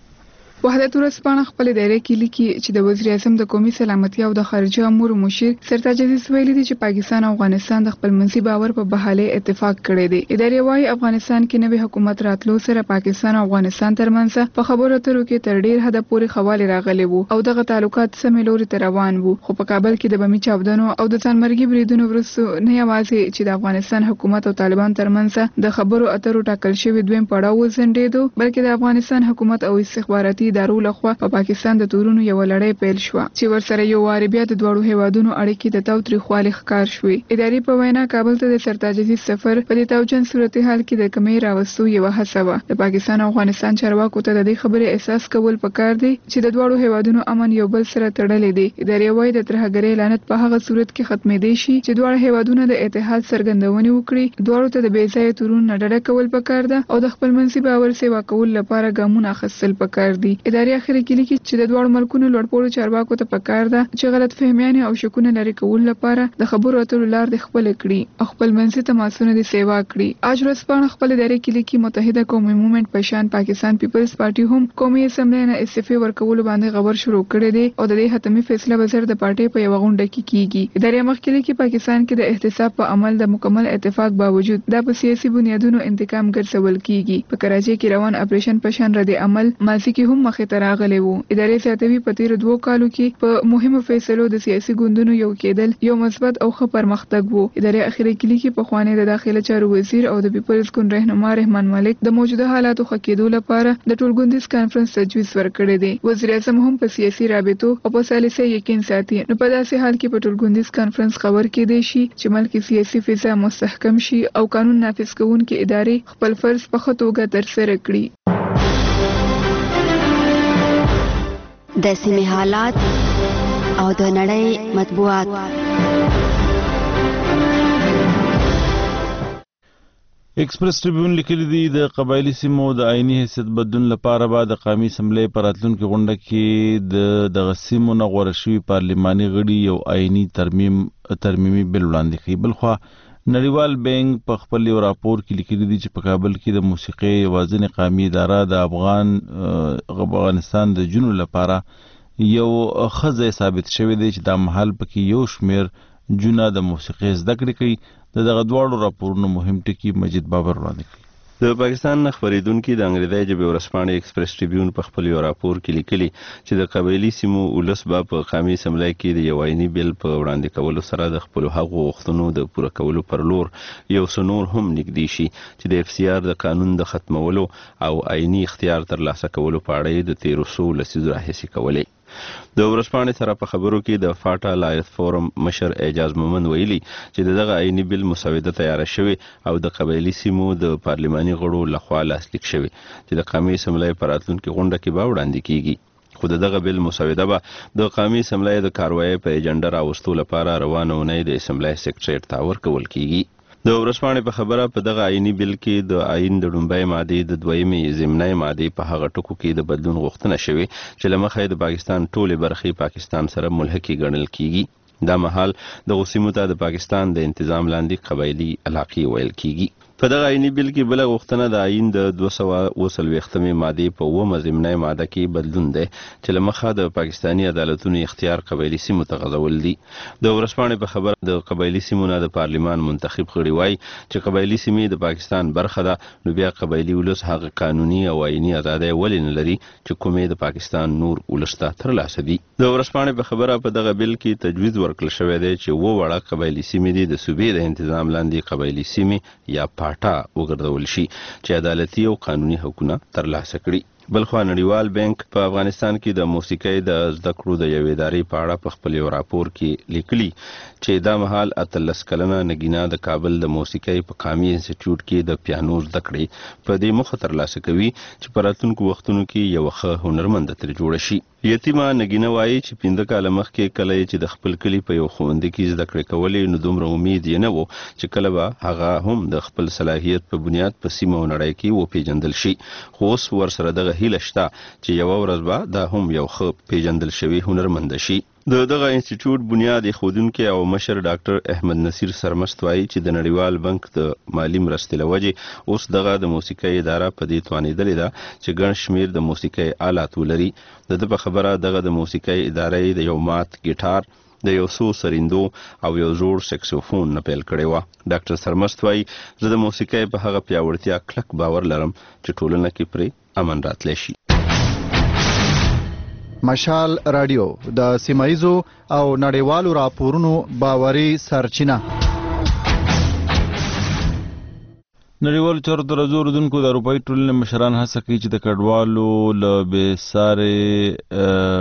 وحدت ورځپاڼه خپل دایره کې لیکي چې د وزیر اعظم د قومي سلامتي او د خارجه امور مشیر سرتاج عزیز ویلي دي چې پاکستان او افغانستان د خپل منځي باور په بحاله اتفاق کړی دی. ادارې وايي افغانستان کې نوې حکومت راتلو سره پاکستان او افغانستان ترمنځ په خبرو اترو کې تر ډیر حد پورې خواله راغلي وو او دغه تعلقات سمې لوري ته روان وو. خو په کابل کې د بمي چاودنو او د ځانمرګي بریدونو وروسته نه یوازې چې د افغانستان حکومت او طالبان ترمنځ د خبرو اترو ټاکل شوی دویم پړاو وزندېدو، بلکې د افغانستان حکومت او استخباراتي ادارو لخوا په پاکستان د تورونو یو لړۍ پیل شو چې ورسره یو واری بیا د دوړو هیوادونو اړیکې د تاوتریخوالي ښکار شوې. ادارې په وینا کابل ته د سرتاج عزیز سفر په دې توجن صورتحال کې د کمی راوستو یو هڅه وه. د پاکستان او افغانستان چارواکو ته د دې خبرې احساس کول پکار دی چې د دوړو هیوادونو امن یو بل سره تړلې دی. ادارې وايي د ترهګرۍ لعنت په هغه صورت کې ختمېدی شي چې دوړو هیوادونو د اتحاد څرګندونې وکړي. دوړو ته د بې ځایه تورونو نه ډډه کول پکار ده او د خپل منځي باور سیوا کول لپاره ګامونه اخیستل پکار دي. ادارې اخر کې لیکي چې د دوړو ملکونو لوړپوړو چارواکو ته پکار ده چې غلط فهمیانې او شکونه لرې کول لپاره د خبرو اترو لار د خپل کړي او خپل منځي تماسونه د سیوا کړي. اج ورځپاڼه خپل ادارې کې لیکي متحده قومي موومېنټ په شان پاکستان پیپلز پارټي هم قومي اسمبلی نه استعفا ورکول باندې خبر شروع کړی دی او د دې حتمي فیصله به زر د پارټي په یو غونډه کې کیږي. ادارې مخکې لیکي پاکستان کې د احتساب په عمل د مکمل اتفاق باوجود دا په سیاسي بنیادونو انتقام ګرځول کیږي. په کراچۍ کې روان اپریشن په شان رد عمل ماضي کې هم مخې ته راغلی وو. ادارې زیاتوي په تیر 2 کالو کې په مهمو فیصلو د سیاسي ګوندونو یو کېدل یو مثبت او ښه پرمختګ وو. ادارې اخیری کې لیکي په خوانې د داخله چارو وزیر او د پیپلز ګوند رهنما رحمان ملک د موجوده حالاتو ښه کېدو لپاره د ټولګوندیز کانفرنس تجویز ورکړی دی. وزیر اعظم هم په سیاسي رابطو او په سالسه یقین ساتي. نو په داسې حال کې په ټولګوندیز کانفرنس خبر کېدی شي چې ملک سیاسي فضا مستحکم شي او قانون نافذ کوونکې ادارې خپل فرض په ښه توګه ترسره کړي. د سیمې حالات او د نړۍ مطبوعات. ایکسپریس ټریبیون لیکلی دی د قبایلی سیمو د آئینی حیثیت بدلون لپاره به د قومي اسمبلی په راتلونکي غونډه کې دغه سیمو نه غوره شوي پارلماني غړي یو آئینی ترمیمي بل وړاندې کوي. بلخوا نړیوال بینک په خپل یو راپور کې لیکلی دی چې په کابل کې د موسیقي یوازینۍ قومي اداره د افغانستان د جنونو لپاره یو ښه ځای ثابت شوی دی چې دا مهال پکې یو شمېر جونه د موسیقي زده کړې کوي. دغه دواړو راپورونو مهم ټکي مجید بابر وړاندې کړي. د پاکستان خبرېدونکي د انګریزي ژبې ورځپاڼې ایکسپریس ټریبیون په خپل یو راپور کې لیکلي چې د قبایلي سیمو ولس به په قومي اسمبلی کې د یو آئیني بل په وړاندې کولو سره د خپل حقوقو غوښتنو د پوره کولو پر لور یو څه نور هم نږدې شي چې د FCR د قانون د ختمولو او آئیني اختیار ترلاسه کولو په اړه د 1300 لسیزو راهیسې کولې. د ورځپاڼې سره په خبرو کې د فاټا لایث فورم مشر اعجاز مومند ویلي چې دغه آئیني بل مسوده تیار شوی او د قبایلي سیمو د پارلماني غړو لخوا لاسلیک شوی چې د قومي اسمبلی په راتلونکي غونډه کې به وړاندې کیږي. خو دغه بل مسوده به د قومي اسمبلی د کاروایی په ایجنډا راوستلو لپاره روانه ونې د اسمبلی سیکریټریټ ته ورکول کیږي. د ورځپاڼې په خبره په دغه آئیني بل کې د آئین د لومړۍ ماده د دویمې ضمنی ماده په هغه ټکو کې د بدلون غوښتنه شوې چې له مخې د پاکستان ټولې برخې پاکستان سره ملحقې ګڼل کیږي. دا مهال د غوسیمو ته د پاکستان د انتظام لاندې قبایلي علاقې ویل کیږي. په دغه آئیني بل کې بل غوښتنه د آئین د 240 ماده په 9 ضمنی ماده کې بدلون دی چې له مخه د پاکستانی عدالتونو اختیار قبایلي سیمو ته غځول دي. د ورځپاڼې په خبره د قبایلي سیمو نه د پارلمان منتخب غړي وایي چې قبایلي سیمې د پاکستان برخه ده، نو بیا قبایلي ولس هغه قانوني او آئیني ازادي ولې نه لري چې کومې د پاکستان نور ولس ته ترلاسه دي. د ورځپاڼې په خبره په دغه بل کې تجویز ورکړل شوی دی چې وړه قبایلي سیمې دي د صوبې د انتظام لاندې قبایلي سیمې یا پاټا وګرځول شي چې عدالتي او قانوني حقوقونه ترلاسه کړي. بلخوا نړیوال بانک په افغانستان کې د موسیقۍ د زده کړو د یوې ادارې په اړه په خپل یو راپور کې لیکلي چې دا مهال 13 کلنه نګینا د کابل د موسیقۍ په قومي انسټیټیوټ کې د پیانو زده کړې په دې مخه ترلاسه کوي چې په راتلونکو وختونو کې یو ښه هنرمند تر جوړ شي. یتیمه نګینا وایي چې 15 کاله مخکې کله چې د خپل کلی په یو ښوونځي کې زده کړې کولې نو دومره امید یې نه و چې کله به هغه هم د خپل صلاحیت په بنیاد په سیمه او نړۍ کې وپیژندل شي. خو اوس ورسره دغه هیله شته چې یو ورځ به دا هم یو ښه پیژندل شوی هنرمند شي. دغه انسټیټیوټ بنیاد ایښودونکی او مشر ډاکټر احمد نصیر سرمست وایي چې د نړیوال بانک د مالی مرستې له وجې اوس دغه د موسیقۍ اداره په دې توانېدلې ده چې ګڼ شمېر د موسیقۍ آلات ولري. د ده په خبره دغه د موسیقۍ ادارې د یو مات ګیټار، د یو څو سریندو او یو زوړ سکسوفون نه پیل کړی و. ډاکټر سرمست وایي زه د موسیقۍ په هغه پیاوړتیا کلک باور لرم چې ټولنه کې پرې امن راتلی شي. مشال رادیو د سیمایزو او نړیوالو راپورونو باوري سرچینه. نړیوالو چارو ته راځو. اردوونکو د اروپایي ټولنې مشران هڅه کوي چې د کډوالو له بېسارې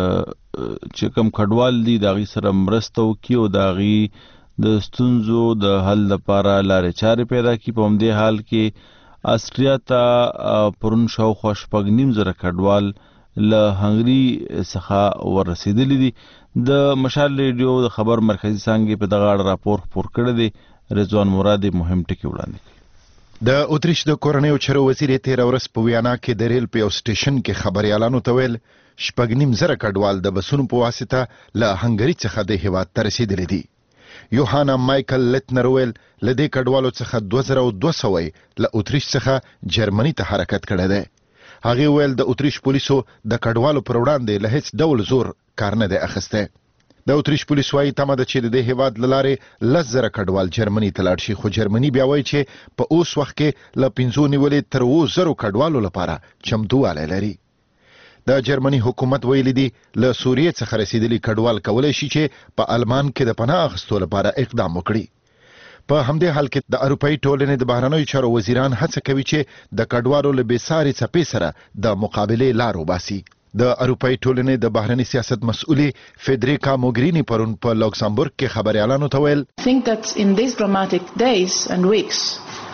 چې کوم کډوال دي د هغوی سره مرسته وکړي او د هغوی د ستونزو د حل لپاره لارې چارې پیدا کړي. په همدې حال کې آسټریا ته پرون شاوخوا 6.5 کډوال له هنګري څخه ورسېدلي دي. د مشال ریډیو د خبر مرکزي څانګې په دغه اړه راپور خپور کړی دی. رضوان مراد مهم ټکي وړاندې کړي. د اتریش د کورنیو چارو وزیر 13 ورځ په ویانا کې د ریل په یو سټیشن کې خبريالانو ته ویل 6.5 کډوال د بسونو په واسطه له هنګري څخه د هیواد ته رسېدلي دي. یوهانا مایکل لتنر ویل له دې کډوالو څخه 2200 له اتریش څخه جرمني ته حرکت کړی دی. هغه ویل د اتریش پولیسو د کډوالو پر وړاندې له هیڅ ډول زور کار نه دی اخیستی. د اتریش پولیس وايي تمه ده چې د دې هیواد له لارې 10,000 کډوال جرمني ته لاړ شي، خو جرمني بیا وایي چې په اوس وخت کې له 5 نیولې تر 10,000 کډوالو لپاره چمتووالی لري. د جرمني حکومت ویلي دي له سوریې څخه رسیدلي کډوال کولی شي چې په آلمان کې د پناه اخیستو لپاره اقدام وکړي. په همدې حال کې د اروپایي ټولنې د بهرنیو چارو وزیران هڅه کوي چې د کډوالو له بېسارې څپې سره د مقابلې لار وباسي. د اروپایي ټولنې د بهرني سیاست مسؤلې فیدریکا موګرینی پرون په لوکسمبورګ کې خبريالانو ته ویل think that in these dramatic days and weeks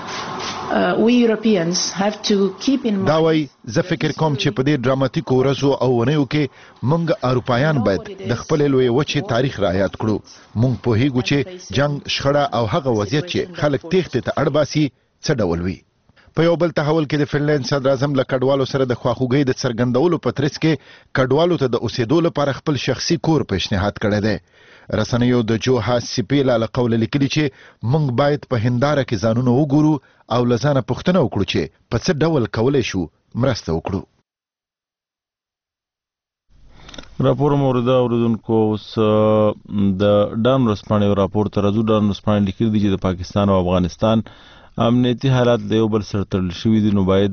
we Europeans have to keep in mind. دا وایي زه فکر کوم چې په دې ډراماتیکو ورځو او ونیو کې موږ اروپایان باید د خپل لوی وچې تاریخ رعایت کړو. موږ پوهیږو چې جنگ، شخړه او هغه وضعیت چې خلک تېښتې ته اړ باسي څه ډول وي. په یو بل تحول کې د فنلند صدر اعظم له کډوالو سره د خواخوږۍ د څرګندولو په ترڅ کې کډوالو ته د اوسېدو لپاره خپل شخصي کور پیشنهاد کړی دی. رسنیو د جوها سیپیلا له قوله لیکلي چې موږ باید په هنداره کې ځانونه وګورو او له ځانه پوښتنه وکړو چې په څه ډول کولی شو مرسته وکړو. راپور مورده اوریدونکو اوس د ډان ورځپاڼې راپور تر ازو ډان ورځپاڼې لیکلي دي چې د پاکستان او افغانستان امنیتي حالات له یو بل سره تړل شوي دي، نو باید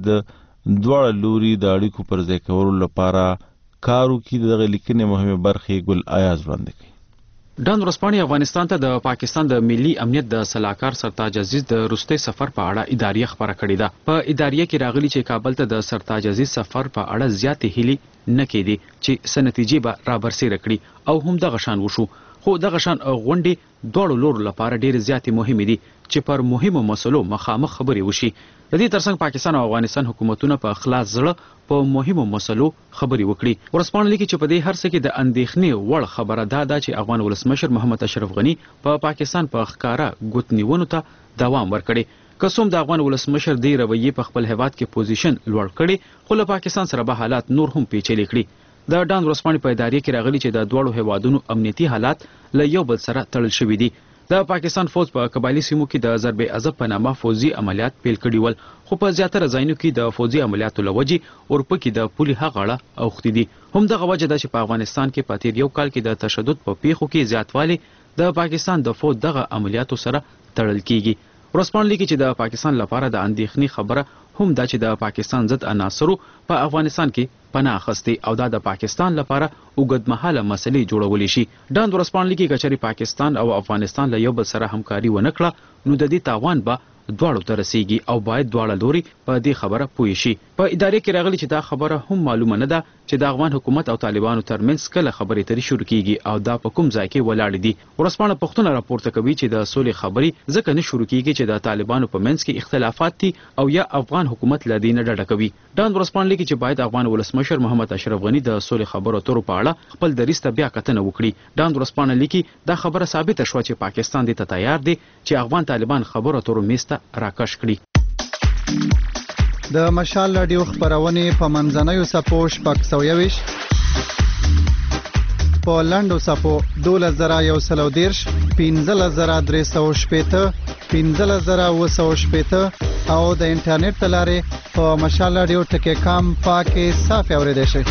دواړه لوري د اړیکو پر ځای کولو لپاره کار وکړي. دغه لیکنې مهمه برخې ګل ایاز وړاندې کوي. ډان ورځپاڼې افغانستان ته د پاکستان د ملي امنیت د سلاکار سرتاج عزیز د وروستي سفر په اړه اداریه خبره کړې ده. په اداریه کې راغلي چې کابل ته د سرتاج عزیز سفر په اړه زیاتې هیلې نه کېدي چې څه نتیجې به رابرسېره کړي او هم دغه شان وشو، خو دغه شان غونډې دواړو لورو لپاره ډېرې زیاتې مهمې دي چې پر مهمو مسلو مخامخ خبرې وشي. د دې ترڅنګ پاکستان او افغانستان حکومتونه په خلاص زړه په مهمو مسلو خبرې وکړي. ورځپاڼه لیکي چې په دې هر څه کې د اندېښنې وړ خبره دا ده چې افغان ولسمشر محمد اشرف غني په پاکستان په ښکاره ګوت نیونو ته دوام ورکړي. که څوم د افغان ولسمشر دې رویې په خپل هیواد کې پوزیشن لوړ کړي، خو له پاکستان سره به حالات نور هم پیچلي کړي. د ډان ورځپاڼې په ادارې کې راغلي چې د دواړو هیوادونو امنیتي حالات له یو بل سره تړل شوي دي. د پاکستان فوج په قبایلی سیمو کې د ضرب عضب په نامه فوجي عملیات پیل کړي ول، خو په زیاتره ځایونو کې د فوجي عملیاتو له وجې اورپکې د پولې هغاړه اوښتې دي. همدغه وجه ده چې په افغانستان کې په تیر یو کال کې د تشدد په پیښو کې زیاتوالی د پاکستان د فوج دغه عملیاتو سره تړل کیږي. ورځپاڼه لیکي چې د پاکستان لپاره د اندېښنې خبره هم دا چې د پاکستان ضد عناصرو په افغانستان کې پناه اخیستې او دا د پاکستان لپاره اوږدمهاله مسلې جوړولی شي. ډان ورځپاڼه لیکي که چېرې پاکستان او افغانستان له یو بل سره همکاري ونه کړه نو د دې تاوان به دواړو ته رسیږي او باید دواړه لوري په دې خبره پوه شي. په ادارې کې راغلي چې دا خبره هم معلومه نه ده چې د افغان حکومت او طالبانو ترمنځ کله خبرې اترې شروع کیږي او دا په کوم ځای کې ولاړې دي. ورځپاڼه پوښتنه راپورته کوي چې د سولې خبرې ځکه نه شروع کیږي چې د طالبانو په منځ کې اختلافات دي او یا افغان حکومت له دې نه ډډه کوي. ډان ورځپاڼه لیکي چې باید افغان ولسمشر محمد اشرف غني د سولې خبرو اترو په اړه خپل دریځ ته بیا کتنه وکړي. ډان ورځپاڼه لیکي دا خبره ثابته شوه چې پاکستان دې ته تیار دی چې افغان طالبان خبرو اترو میز ته راکش کړي. د مشال رادیو خبرونې په منځنیو څپو شپږ سوه یویشت، په لنډو څپو 12130، 15360، 15760 او د انټرنیټ له لارې په مشال رادیو .com پاکه صاف اوریدئ شئ.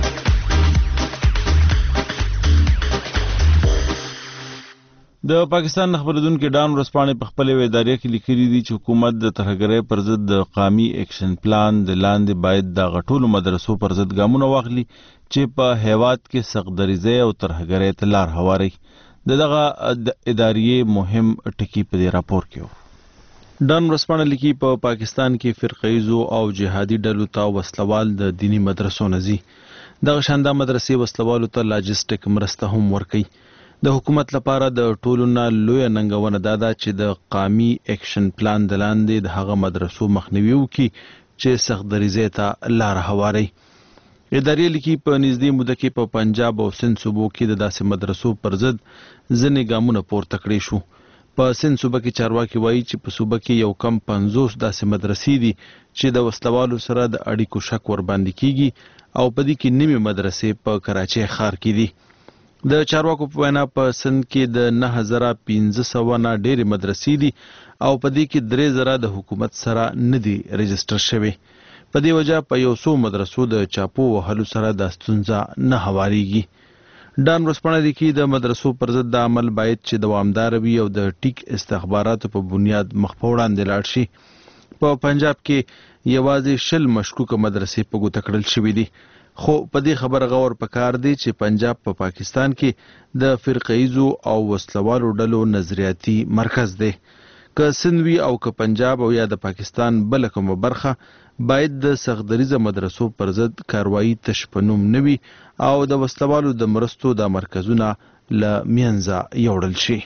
د پاکستان خبردونکو ډان ورځپاڼې په خپل ادارې کې لیکلي دي چې حکومت د ترهګرۍ پر ضد د قومي اکشن پلان د لاندې باید د غټولو مدرسو پر ضد ګامونه واخلي چې په هیواد کې سختدریزۍ او ترهګرۍ ته لار هواري. دغه ادارې مهم ټکي په دې راپور کې و. ډان ورځپاڼه لیکي په پاکستان کې فرقه‌ایزو او جهادي ډلو ته وسلوال د دینی مدرسو نه ځي. دغه شانده مدرسې وسلوالو ته لاجستیک مرسته هم ورکوي. د حکومت لپاره د ټولو نه لویه ننګونه دا ده چې د قومي اکشن پلان د لاندې د هغه مدرسو مخنیوي وکړي چې سختدریزۍ ته لار هواري. ادارې لیکي په نږدې موده کې په پنجاب او سند صوبو کې د داسې مدرسو پر ضد ځینې ګامونه پورته کړي شو. په سند صوبه کې چارواکي وایي چې په صوبه کې یو کم 50 داسې مدرسې دي چې د وسلوالو سره د اړیکو شک ورباندې کیږي او په دې کې نیمه مدرسې په کراچۍ ښار کې دي. د چارواکو په وینا په سند کې د 9500 نه ډېرې مدرسې دي او په دې کې 3000 د حکومت سره نه دي رجسټر شوي. په دې وجه په یو څو مدرسو د چاپو وهلو سره د ستونزه نه هواريږي. ډان ورځپاڼه لیکي د مدرسو پر ضد د عمل باید چې دوامدار وي او د ټیک استخباراتو په بنیاد مخ په وړاندې لاړ شي. په پنجاب کې یوازې 20 مشکوکه مدرسې په ګوته کړل شوي دي، خو په دې خبره غور پکار دی چې پنجاب په پاکستان کې د فرقه‌ایزو او وسلوالو ډلو نظریاتي مرکز دی. که سند وي او که پنجاب او یا د پاکستان بل کومه برخه باید د سختدریزه مدرسو پر ضد کاروایی تش په نوم نه وي او د وسلوالو د مرستو د مرکزونه له منځه یوړل شي.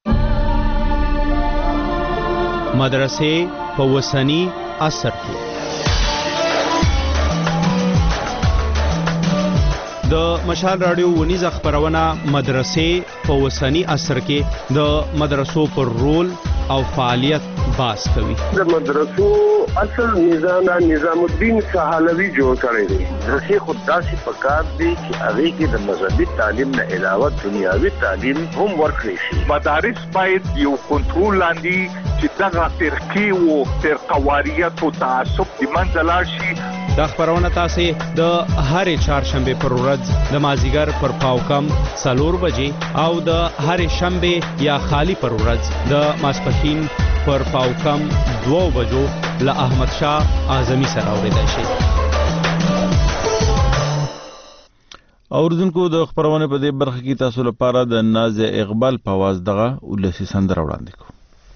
مدرسې په وسنی عصر کې د مشال رادیو ونیزه خبرونه مدرسې په وسنی عصر کې د مدرسو پر رول او فعالیت باس کوي. د مدرسو اصل نظام الدین سهالوی جوړ کړی دی. مدرسې خود داسې پکار دی چې هغه کې د مذهبي تعلیم نه علاوه دنیاوي تعلیم هم ورکړي شي. مدارس باید یو کنټرول لاندې چې دغه فرقې او فرقواریت او تعصب د منځ لاړ شي دا خبرونه تاسو د هر چهارشنبه پر ورځ د مازیګر پر پاوکم 4 بجې او د هر شنبه یا خالی پر ورځ د ماسپښین پر پاوکم 2 بجو له احمد شاه اعظمي سره اوریدل شي. اوردونکو د خبرونه په دې برخه کې تاسو لپاره د ناز اقبال په आवाज دغه ولسی سندره وړاندې کوم.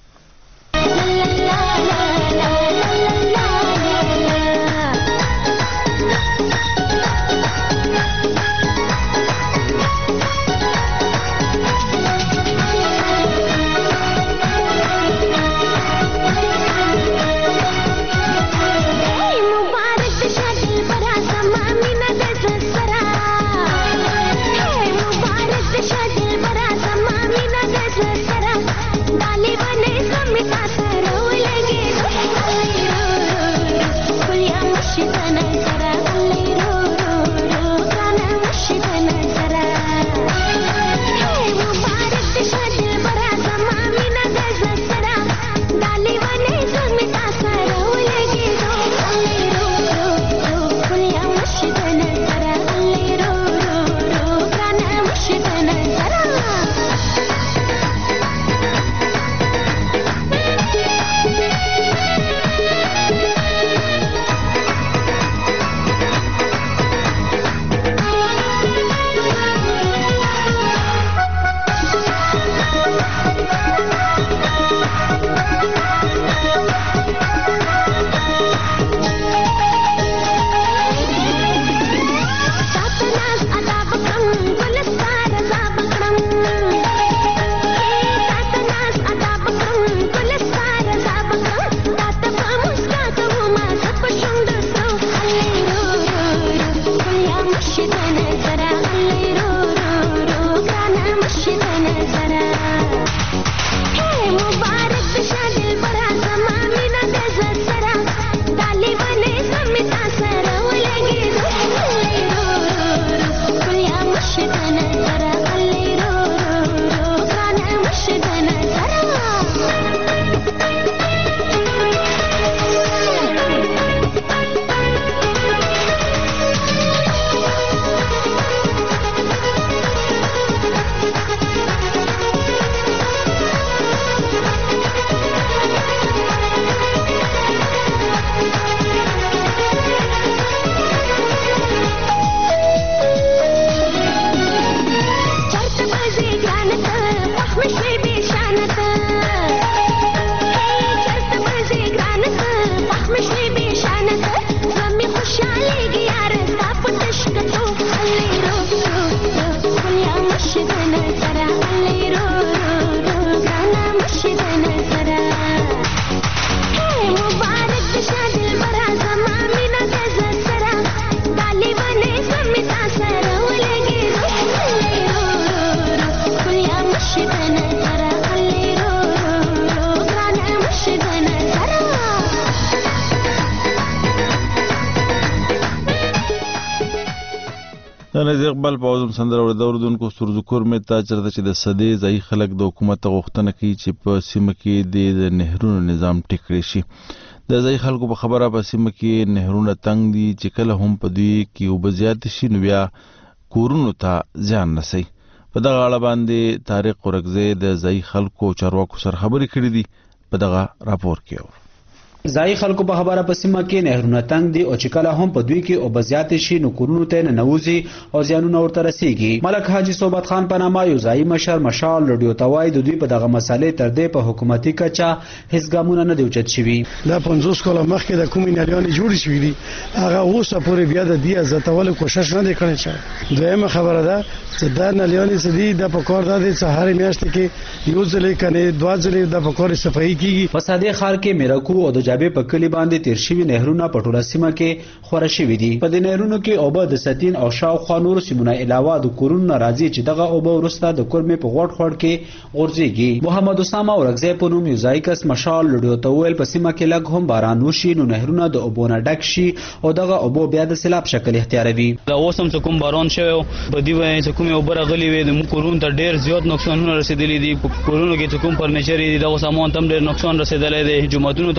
ناز اقبال په اوزم سندره ور دوردونکو سرذکر مې تا چرته چې د صدې ځای خلک د حکومت غوښتنه کوي چې په سیمه کې د نهرونو نظام ټیکړي شي. د ځای خلکو په خبره په سیمه کې نهرونه تنګ دي چې کله هم په دوی کې اوبه زیات شي نو بیا کورونو ته زیان رسي. په دغه اړه باندې طارق ورکزی د ځای خلکو چارواکو سره خبرې کړې دي. په دغه راپور کې ځای خلکو په خبره په سیمه کې نهرونه تنګ دي او چې کله هم په دوی کې اوبه زیات شي نو کورونو ته ننوځي او زیانونه ورته رسیږي. ملک حاجی صوبت خان په نامه یو ځای مشر مشال رادیو ته وایي د دوی په دغه مسالې تر دې په حکومتي کچه هیڅ ګامونه نه دي اوچت شوي. دا 50 کاله مخکې د کومې نالیانې جوړې شوې دي هغه اوسه پورې بیا د دې زیاتولو کوشش نه دی کړی شوی. دویمه خبره ده چې دا نالیانې څه دي د پکور د سهار میاشتې کې یو ځلې کنه دوه ځلې د پکور صفایي کیږي. په صدې ښار کې میراکو او د جابې په کلی باندې تیر شوي نهرونه په ټوله سیمه کې خوره شوي دي. په دې نهرونو کې اوبه د ستین او شاوخوا نورو سیمونه علاوه د کورونو نه راځي چې دغه اوبه وروسته د کورمې په غوړ خوړ کې غورځېږي. محمد اسامه ورکزی په نوم یو ځای کس مشال لډیو ته وویل په سیمه کې لږ هم باران وشي نو نهرونه د اوبو نه ډک شي او دغه اوبه بیا د سیلاب شکل اختیاروي. دا اوس هم کوم باران شوی په دې وایي چې کومې اوبه راغلي وي د کورونو ته ډېر زیات نقصانونه رسېدلي دي. په کورونو کې چې کوم فرنیچر دي دغه سامان ته هم ډېر نقصان رسېدلی دی. جوماتونو ته اوبه نه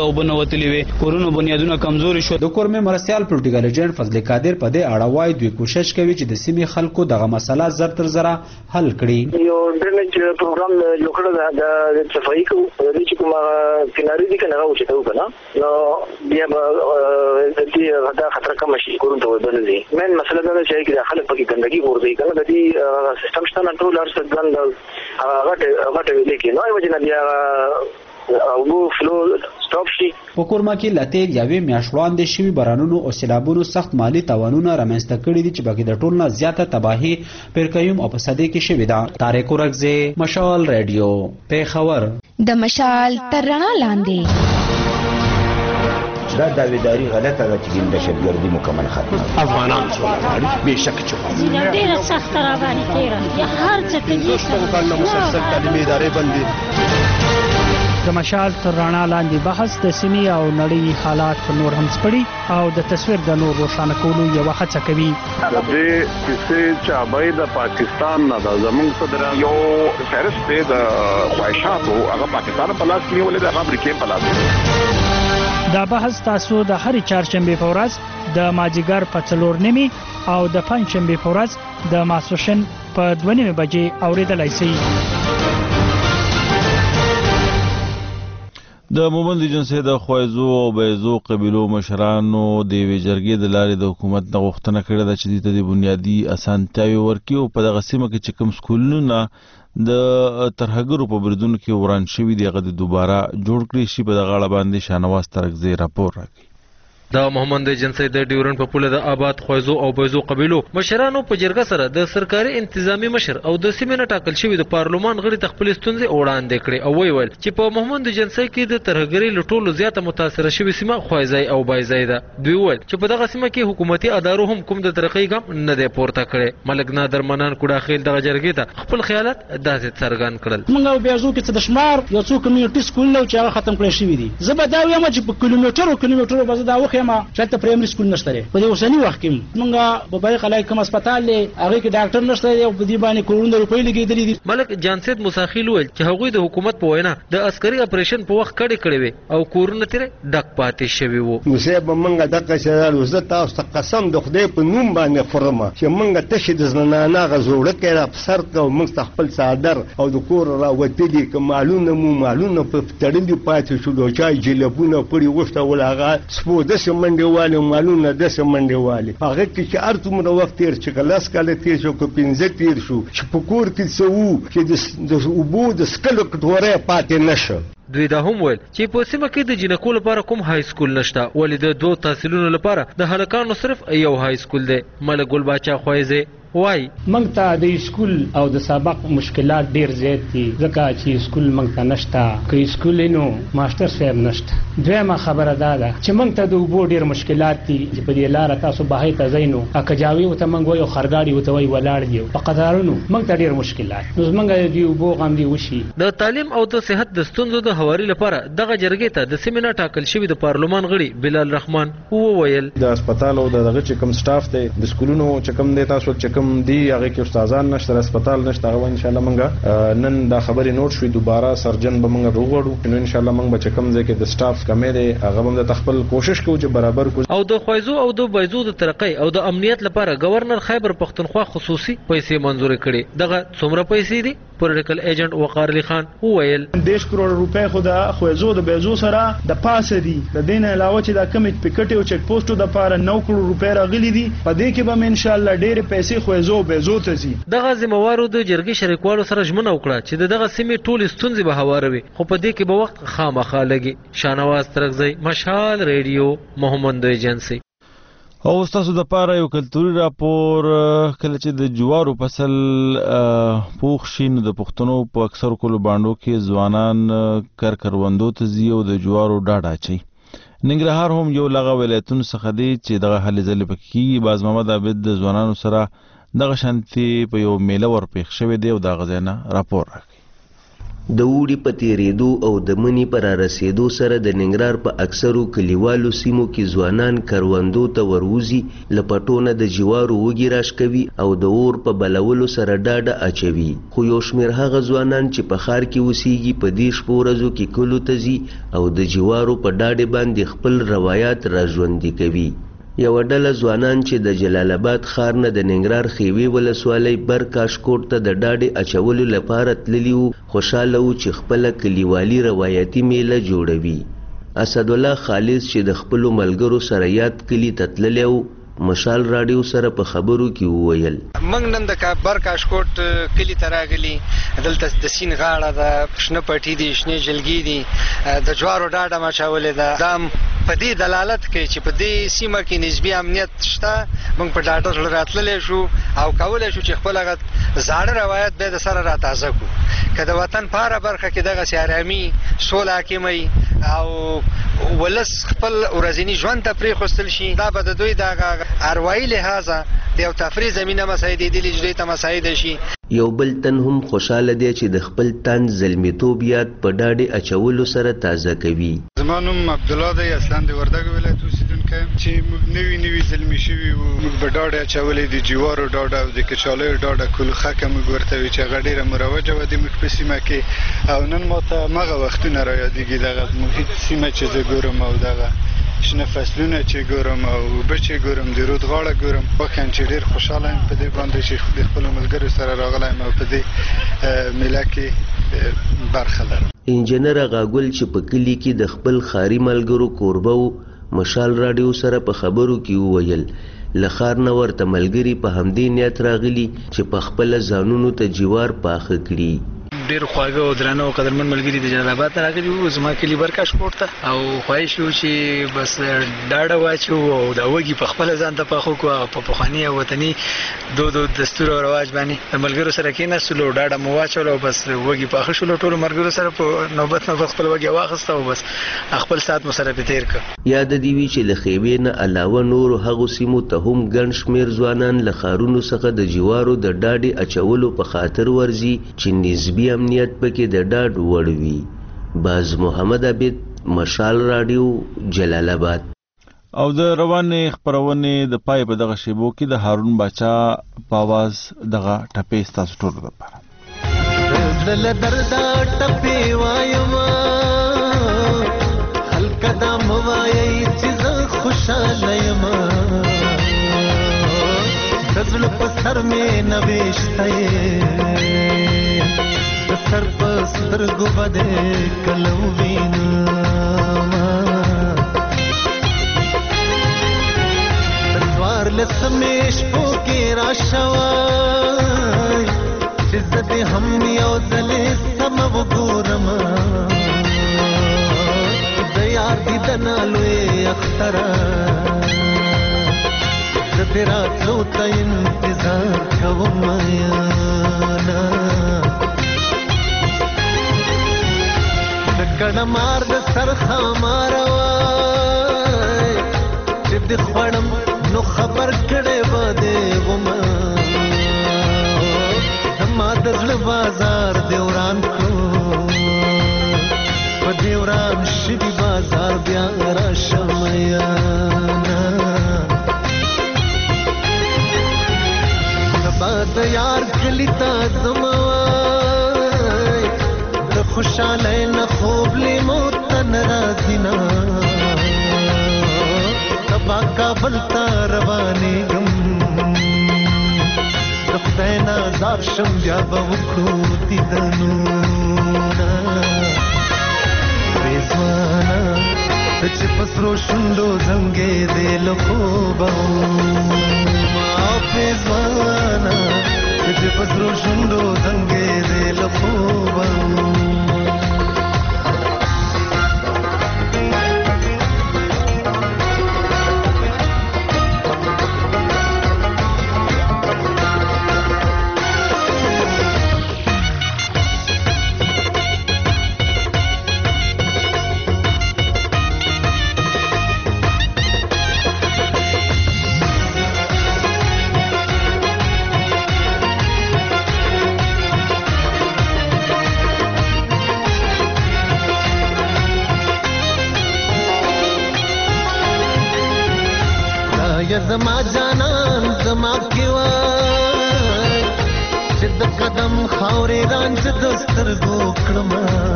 وتلی وي کورونو بنیادونه کمزوري شو. د کورمې مرستيال پروتوکول ایجنټ فضل قادر په دې اړه وایي دوی کوشش کوي چې د سیمې خلکو دغه مسله زر تر زره حل کړي. یو ډرنیج پروګرام جوړ کړی د صفایي کو د چې کومه کناري دي کنه او چې ته وکنه نو بیا د دې غدا خطر کم شي کورونو ته ودرېږي. مین مسله دا چې کې خلک پکې ګندګي ورځي کنه د دې سیستم شته نه ټول هر څه ګند هغه لیکي نو یو جنا بیا او فلو سټاپ شي. په کورما کې لته یوې میاشت وړاندې شوي بارانونو او سیلابونو سخت مالی تاوانونه رامنځته کړي دي چې باقي د ټول نه زیاته تباہي پرکيوم او په صدې کې شوې ده. طارق ورغزه مشال رادیو پیښور. د مشال تر رڼا لاندې دا داویداری غلطه ده چې د شبګردي مکمل ختمه افغانان څو به شک چوکا ډیره سخت را باندې تیرا یا هر څه کې دوستو کله مسلسل تعلیمي ادارې باندې د مشال تر رڼا لاندې بحث د سیمې او نړۍ حالات نور هم سپړي او د تصویر د نور روښانه کولو یو هڅه کوي. د دې کیسې چې ابای د پاکستان نه د زمونږ صدر یو فهرست دی د خواهشاتو هغه پاکستان په لاس کې ولې د امریکا په لاس. دا بحث تاسو د هرې چهارشنبې په ورځ د مازیګر په 4:30 او د پنځشنبې په ورځ د ماسپښین په 2:30 بجې اوریدلای شئ. د مومند جنسي د خوایزو او بیزو قبيلو مشرانو د ویجرګي د لارې د حکومت نه غوښتنه کړې ده چې د بنیادی اسانتیاوي ورکړي او په دغه سیمه کې چې کوم سکولونه د ترهګرو په بریدونو کې وران شوي دي هغه د دوباره جوړ کړي شي. په دغه اړه باندې شانواز ترکزی راپور راکړي. د محمد جنسي د ډیورن په پوله د آباد خوایزو او بیزو قبيلو مشرانو په جرګه سره د سرکاري انتظامی مشر او د سیمې نه ټاکل شوی د پارلمان غړي د خپل ستونزې وړاندې کړي او ویل چې په محمد جنسي کې د ترهګري لټولو زیاته متاثر شوی سیمه خوایزای او بیزای ده. دوی ویل چې په دغه سیمه کې حکومتي ادارو هم کوم د ترقۍ ګام نه دی پورته کړي. ملک نادر منان کو داخل دغه جرګې ته خپل خیالات داسې څرګند کړل. موږ بیزو کې د شمار یو څو کمیونټي سکول نو چې هغه ختم کړی شوی دي. زبدا وایم چې په کیلومترو بز دا وخه ما چې پرایمري سکول نشته په دې اوسنی وخت کې موږ په بای خلای کوم هسپتال له هغه کې ډاکټر نشته او په دې باندې کروڑونه روپۍ لګیدلې دي. ملک جانسید مساخیل ویل چې هغوی د حکومت په وینا د عسکري اپریشن په وخت کړي وي او کورونه تیر ډک پاتې شوی وو. مصیب موږ دغه شرال وزت تاسو ته قسم د خدای په نوم باندې خورما چې موږ تشه د زنانه غزوړه کړه په سر ته موږ خپل صادر او د کور را وتلی ک مالونه په تړلې پاتې شو د چای جلبونه پړي وشته ولاغه سپو د سمنډه والي مالونه د سمنډه والي هغه چې ارتومره وخت تیر چې کلاس کاله تیر شو کو 15 تیر شو چې په کور کې څو چې د وبو د سکلو کټوره پاتې نشه. دوی دا هم ویل چې په سیمه کې د جنکو لپاره کوم های سکول نشته ولې د دوه تحصیلونو لپاره د هلکانو صرف یو های سکول دی. ملک ګل باچا خوایزه وای موږ ته د سکول او د سبق مشکلات ډیر زیات دي ځکه چې سکول موږ ته نشته که سکول نو ماستر صاحب نشته. دویمه خبره دا ده چې موږ ته د وبو ډیر مشکلات دي چې په دې لار تاسو بهي ته زینو اکجاوي او ته موږ یو خرګاډي او ته وی ولاړ دی په قطارونو موږ ته ډیر مشکلات نو موږ د وبو غم دی وشي. د تعلیم او د صحت د ستونزو د هواري لپاره دغه جرګې ته د سیمه ټاکل شوی د پارلمان غړي بلال رحمان وویل د هسپتال او دغه چې کوم سټاف دی د سکولونو چې کوم دی تاسو چې کوم دی هغه کې استادان نشته هسپتال نشته هغه ان شاء الله موږ نن دا خبرې نوٹ شوې دوباره سرجن به موږ وروړو نو ان شاء الله موږ به کوم ځای کې د سټاف کمې دی هغه هم د تخپل کوشش کوو چې برابر کو. او د خوایزو او د بیزو د ترقۍ او د امنیت لپاره گورنر خیبر پختونخوا خصوصي پیسې منزور کړي. دغه څومره پیسې دي پولیټیکل ایجنټ وقار علي خان وویل 10 کروڑ روپے خو د خوایزو د بیزو سره د پاسه دي د دین علاوه چې د کمیټ پکټ او چک پوسټو د لپاره 9 کروڑ روپے راغلي دي په دې کې به ان شاء الله ډېر پیسې خوایزو بیزو ته زی. دغه ذمہوارو د جرګې شریکوالو سره ژمنه وکړه چې دغه سیمې ټول ستونزې به هواروي خو په دې کې به وخت خامخا لګي. شانواز ترکزی مشال ریډیو محمد ایجنسی. او تاسو د پاره یو کلتوري راپور کله چې د جوارو فصل پوخ شین د پښتنو په اکثر کولو باندې کې ځوانان کروندو ته زی او د جوارو ډاډه چي. ننګرهار هم یو لغه ولایتونو څخه دی چې دغه حل ځل پکې باز محمد عابد د ځوانانو سره دغه شانتي په یو میله ورپېښ شوی دی او د غزنه راپور راکړي. د اوړي په تیریدو او د مني پر رسیدو سره د ننګرهار په اکثرو کلیوالو سیمو کې ځوانان کروندو ته وروزي، له پټونه د جوارو وږي راش کوي او د اور په بلولو سره ډاډه اچوي. خو یو شمېر هغه ځوانان چې په ښار کې اوسېږي په دې شپو ورځو کې کلو ته ځي او د جوارو په ډاډې باندې خپل روایات را ژوندي کوي. یوه ډله ځوانان چې د جلال آباد ښار نه د ننګرهار خیوې ولسوالۍ بر کاشکوټ ته د ډاډې اچولو لپاره تللي وو، خوشحاله وو چې خپله کلیوالي روایتي میله جوړوي. اسدالله خالص چې د خپلو ملګرو سره یاد کلي ته تللی و، مشال راډیو سره په خبرو کې وویل: موږ نن د بر کاشکوټ کلي ته راغلي. دلته د سیند غاړه ده، شنه پټي دي، شنې جلګې دي، د جوارو ډاډه مچولې ده. دا په دې دلالت کوي چې په دې سیمه کې نسبي امنیت شته. موږ په ډاډه زړه راتللی شو او کولی شو چې خپل هغه زاړه روایت بیا د سره راتازه کړو. که د وطن په هره برخه کې دغسې ارامي سوله حاکمه او ولس خپل ورځني ژوند ته پرېښودل شي، دا به د دوی دغه اروايي لحاظه د یو تفریح زمینه مساعدېدلې چې دوی ته مساعده شي. یو بل تن هم خوشحاله دی چې د خپل تن زلمیتوب یاد په ډاډې اچولو سره تازه کوي. زما نوم عبدالله دی، اصلا د وردګو ولایت اوسېدونکی یم. چې موږ نوي زلمي شوي وو، موږ به ډاډې اچولې د جوارو ډاډه او د کچالیو ډاډه کلوخکه موږ ورته وي چې هغه ډېره مروجه وه د موږ په سیمه کې. او نن ماته همغه وختونه را یادېږي، دغه محیط سیمه چې زه ګورم او دغه شنه فصلونه چې ګورم او اوبه چې ګورم، د رود غاړه ګورم. واقعا چې ډېر خوشحاله یم په دې باندې چې د خپلو ملګرو سره راغلی یم او په دې میله کې برخه لرم. انجینر غاګل چې په کلي کې د خپل ښاري ملګرو کوربه و، مشال راډیو سره په خبرو کې وویل: له ښار نه ورته ملګري په همدې نیت راغلي چې په خپله ځانونو ته جوار پاخه کړي. ډېر خواږه او درانه او قدرمن ملګري د جلال آباد نه راغلي وو، زما کلي بر کاشکوټ ته، او خواهش وو چې بس ډاډه واچو او د وږي په خپله ځان ته پاخه کړو. په پخواني او وطني دود او دستور او رواج باندې د ملګرو سره کېناستلو، ډاډه مو واچول او بس وږي پاخه شولو. ټولو ملګرو سره په نوبت خپل وږي واخیسته او بس خپل ساعت مو سره پې تېر کړ. یاد دې وي چې له خیوې نه علاوه نورو هغو سیمو ته هم ګڼ شمېر ځوانان له ښارونو څخه د جوارو د ډاډې اچولو په خاطر ورځي چې نسبي امنیت پکې د ډاډ وړ وي. باز محمد عبید، مشال راډیو، جلال آباد. او د روانې خپرونې د پای په دغه شیبو کې د هارون باچا په आवाज دغه ټپې ستاسو ټولو لپاره. زړه دردا ټپې وایم، خلک دا موایي چې زه خوشاله یم، د زړه په سر مې نوشته یې، د سر په سترګو به دې کله ووینم. د څوارلسمې شپو کې راشه وای چې زه دې هم یو ځلې سمه وګورم. د یار دیدنه لوی اختره، زه دې راتلو ته انتظار کوم یاره. کړه مار د سر خامار وای چې د خوړم نو خبر کړه و دې وما. زما د زړه بازار دی وران کو، په دې وران شوي بازار بیا راشم یاره. سبا د یار کلي ته ځم وای، د خوشحالی نه خوب لیمو تن راځي نه. سبا کابل ته روانېږم، د خدای نه ازار شم بیا به وکړو دیدنونه. رضوانه ته چې په سرو شونډو زنګېدې له خوبه وم، رضوانه ته چې په سرو شونډو زنګېدې له خوبه وم. زما جانان زما کې وای چې د قدم خاورې رانځ د سترګو کړم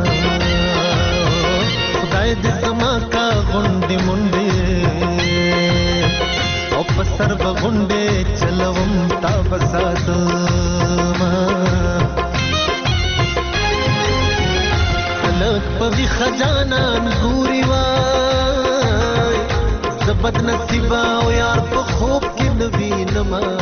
خدای دې زما کا غونډې منډې او په سر به غونډې چلوم تا به ساتم خلک په ویښه جانان ګوري وای زه بد نصیبه او یار په خوب کې نه وینم